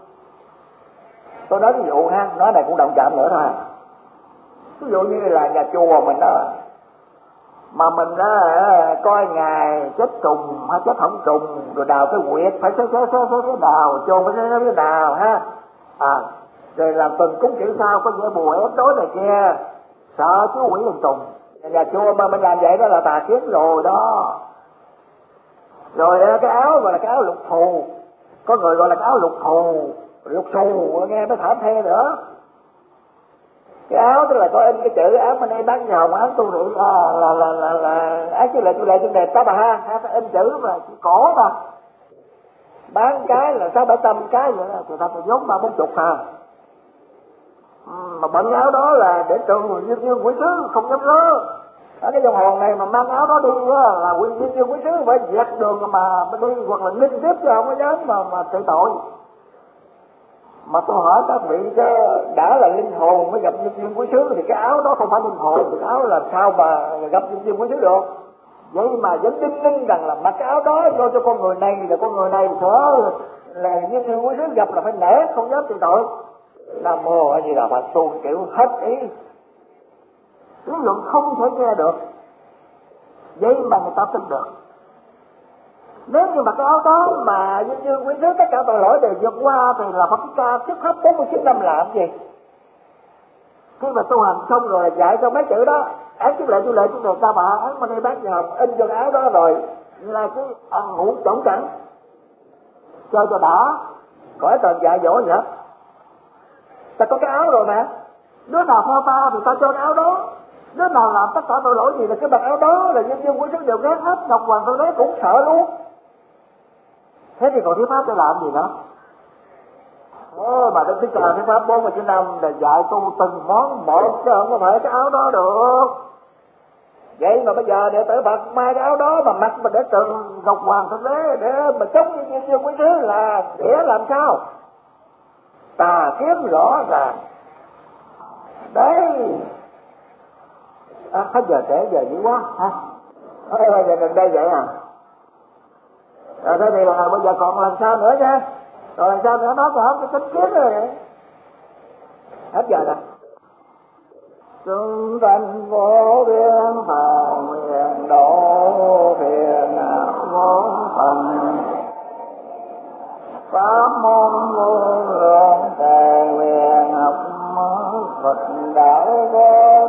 Tôi nói ví dụ ha, nói này cũng động chạm nữa thôi. Ví dụ như là nhà chùa mình đó, mà mình đó coi ngài chết trùng hay chết không trùng, rồi đào cái quyệt phải xé xé xé xé cái đào, chôn phải xé xé cái đào ha, à rồi làm tuần cúng kiểu sao có vẻ bùa ép tối này kia, sợ chú quỷ làm trùng. Nhà chùa mà mình làm vậy đó là tà kiến rồi đó. Rồi cái áo gọi là cái áo lục thù, có người gọi là cái áo lục thù, lục xù nghe mới thảm thê nữa. Cái áo tức là có in cái chữ áo bên đây bán hồng áo tu rượu à, là là là là áo chứ là chủ đề trên đề sáu bà ha, ha phải in chữ mà chữ cổ mà bán cái là sáu bảy trăm cái vậy đó, người ta phải vốn ba bốn chục à. Ừ, mà bệnh áo đó là để trừ dương dương quỷ sứ không dám rớ, ở cái dòng hồn này mà mang áo đó đi á, là quý viên dương quý sứ phải dẹp đường mà đi, hoặc là ninh tiếp cho không có dám mà mà trị tội. Mà tôi hỏi các vị chứ đã là linh hồn mới gặp nhân viên quý sứ thì cái áo đó không phải linh hồn, thì cái áo làm sao mà gặp nhân viên quý sứ được? Vậy mà vẫn đinh ninh rằng là mặc cái áo đó cho cho con người này, là con người này phải là nhân viên quý sứ gặp là phải nể, không dám trị tội. Nam mô A Di Đà Phật, tu kiểu hết ý, lý luận không thể nghe được, vậy mà người ta tin được. Nếu như mà cái áo đó mà như như quý sứ tất cả tội lỗi đều vượt qua thì là Phật ca trước hết bốn mươi chín năm làm gì? Khi mà tu hành xong rồi là dạy cho mấy chữ đó, án chức lệ chu lệ chức lệ ca bạ án mani bát nhờ in cho cái áo đó rồi là cái ăn ngủ trống trắng chơi cho đã, khỏi cần dạy dỗ gì hết. Ta có cái áo rồi mà, đứa nào theo ta thì ta cho cái áo đó, đứa nào làm tất cả tội lỗi gì là cái mặc áo đó là nhân viên quý sứ đều ghét hết. Ngọc Hoàng Thượng Đế cũng sợ luôn. Thế thì còn thuyết pháp để làm gì nữa? Ồ, mà Đức Thích Ca thuyết pháp bốn mươi chín năm là dạy tu từng món một, chứ không có phải cái áo đó được. Vậy mà bây giờ đệ tử Phật mai cái áo đó mà mặc mà để trừng Ngọc Hoàng Thượng Đế để mà chống như nhân viên quý sứ là để làm sao? Tà kiếm rõ ràng. Đấy. À, hết giờ trễ giờ dữ quá hả? Thôi bây giờ gần đây vậy à? Rồi thế thì là bây giờ còn làm sao nữa chứ? Rồi làm sao nữa, nó còn không cái tính kiến rồi. Hết giờ rồi. Chúng sanh vô biên phàm nguyện độ phiền vô phần, pháp môn vô lượng thề nguyện học Phật đạo vô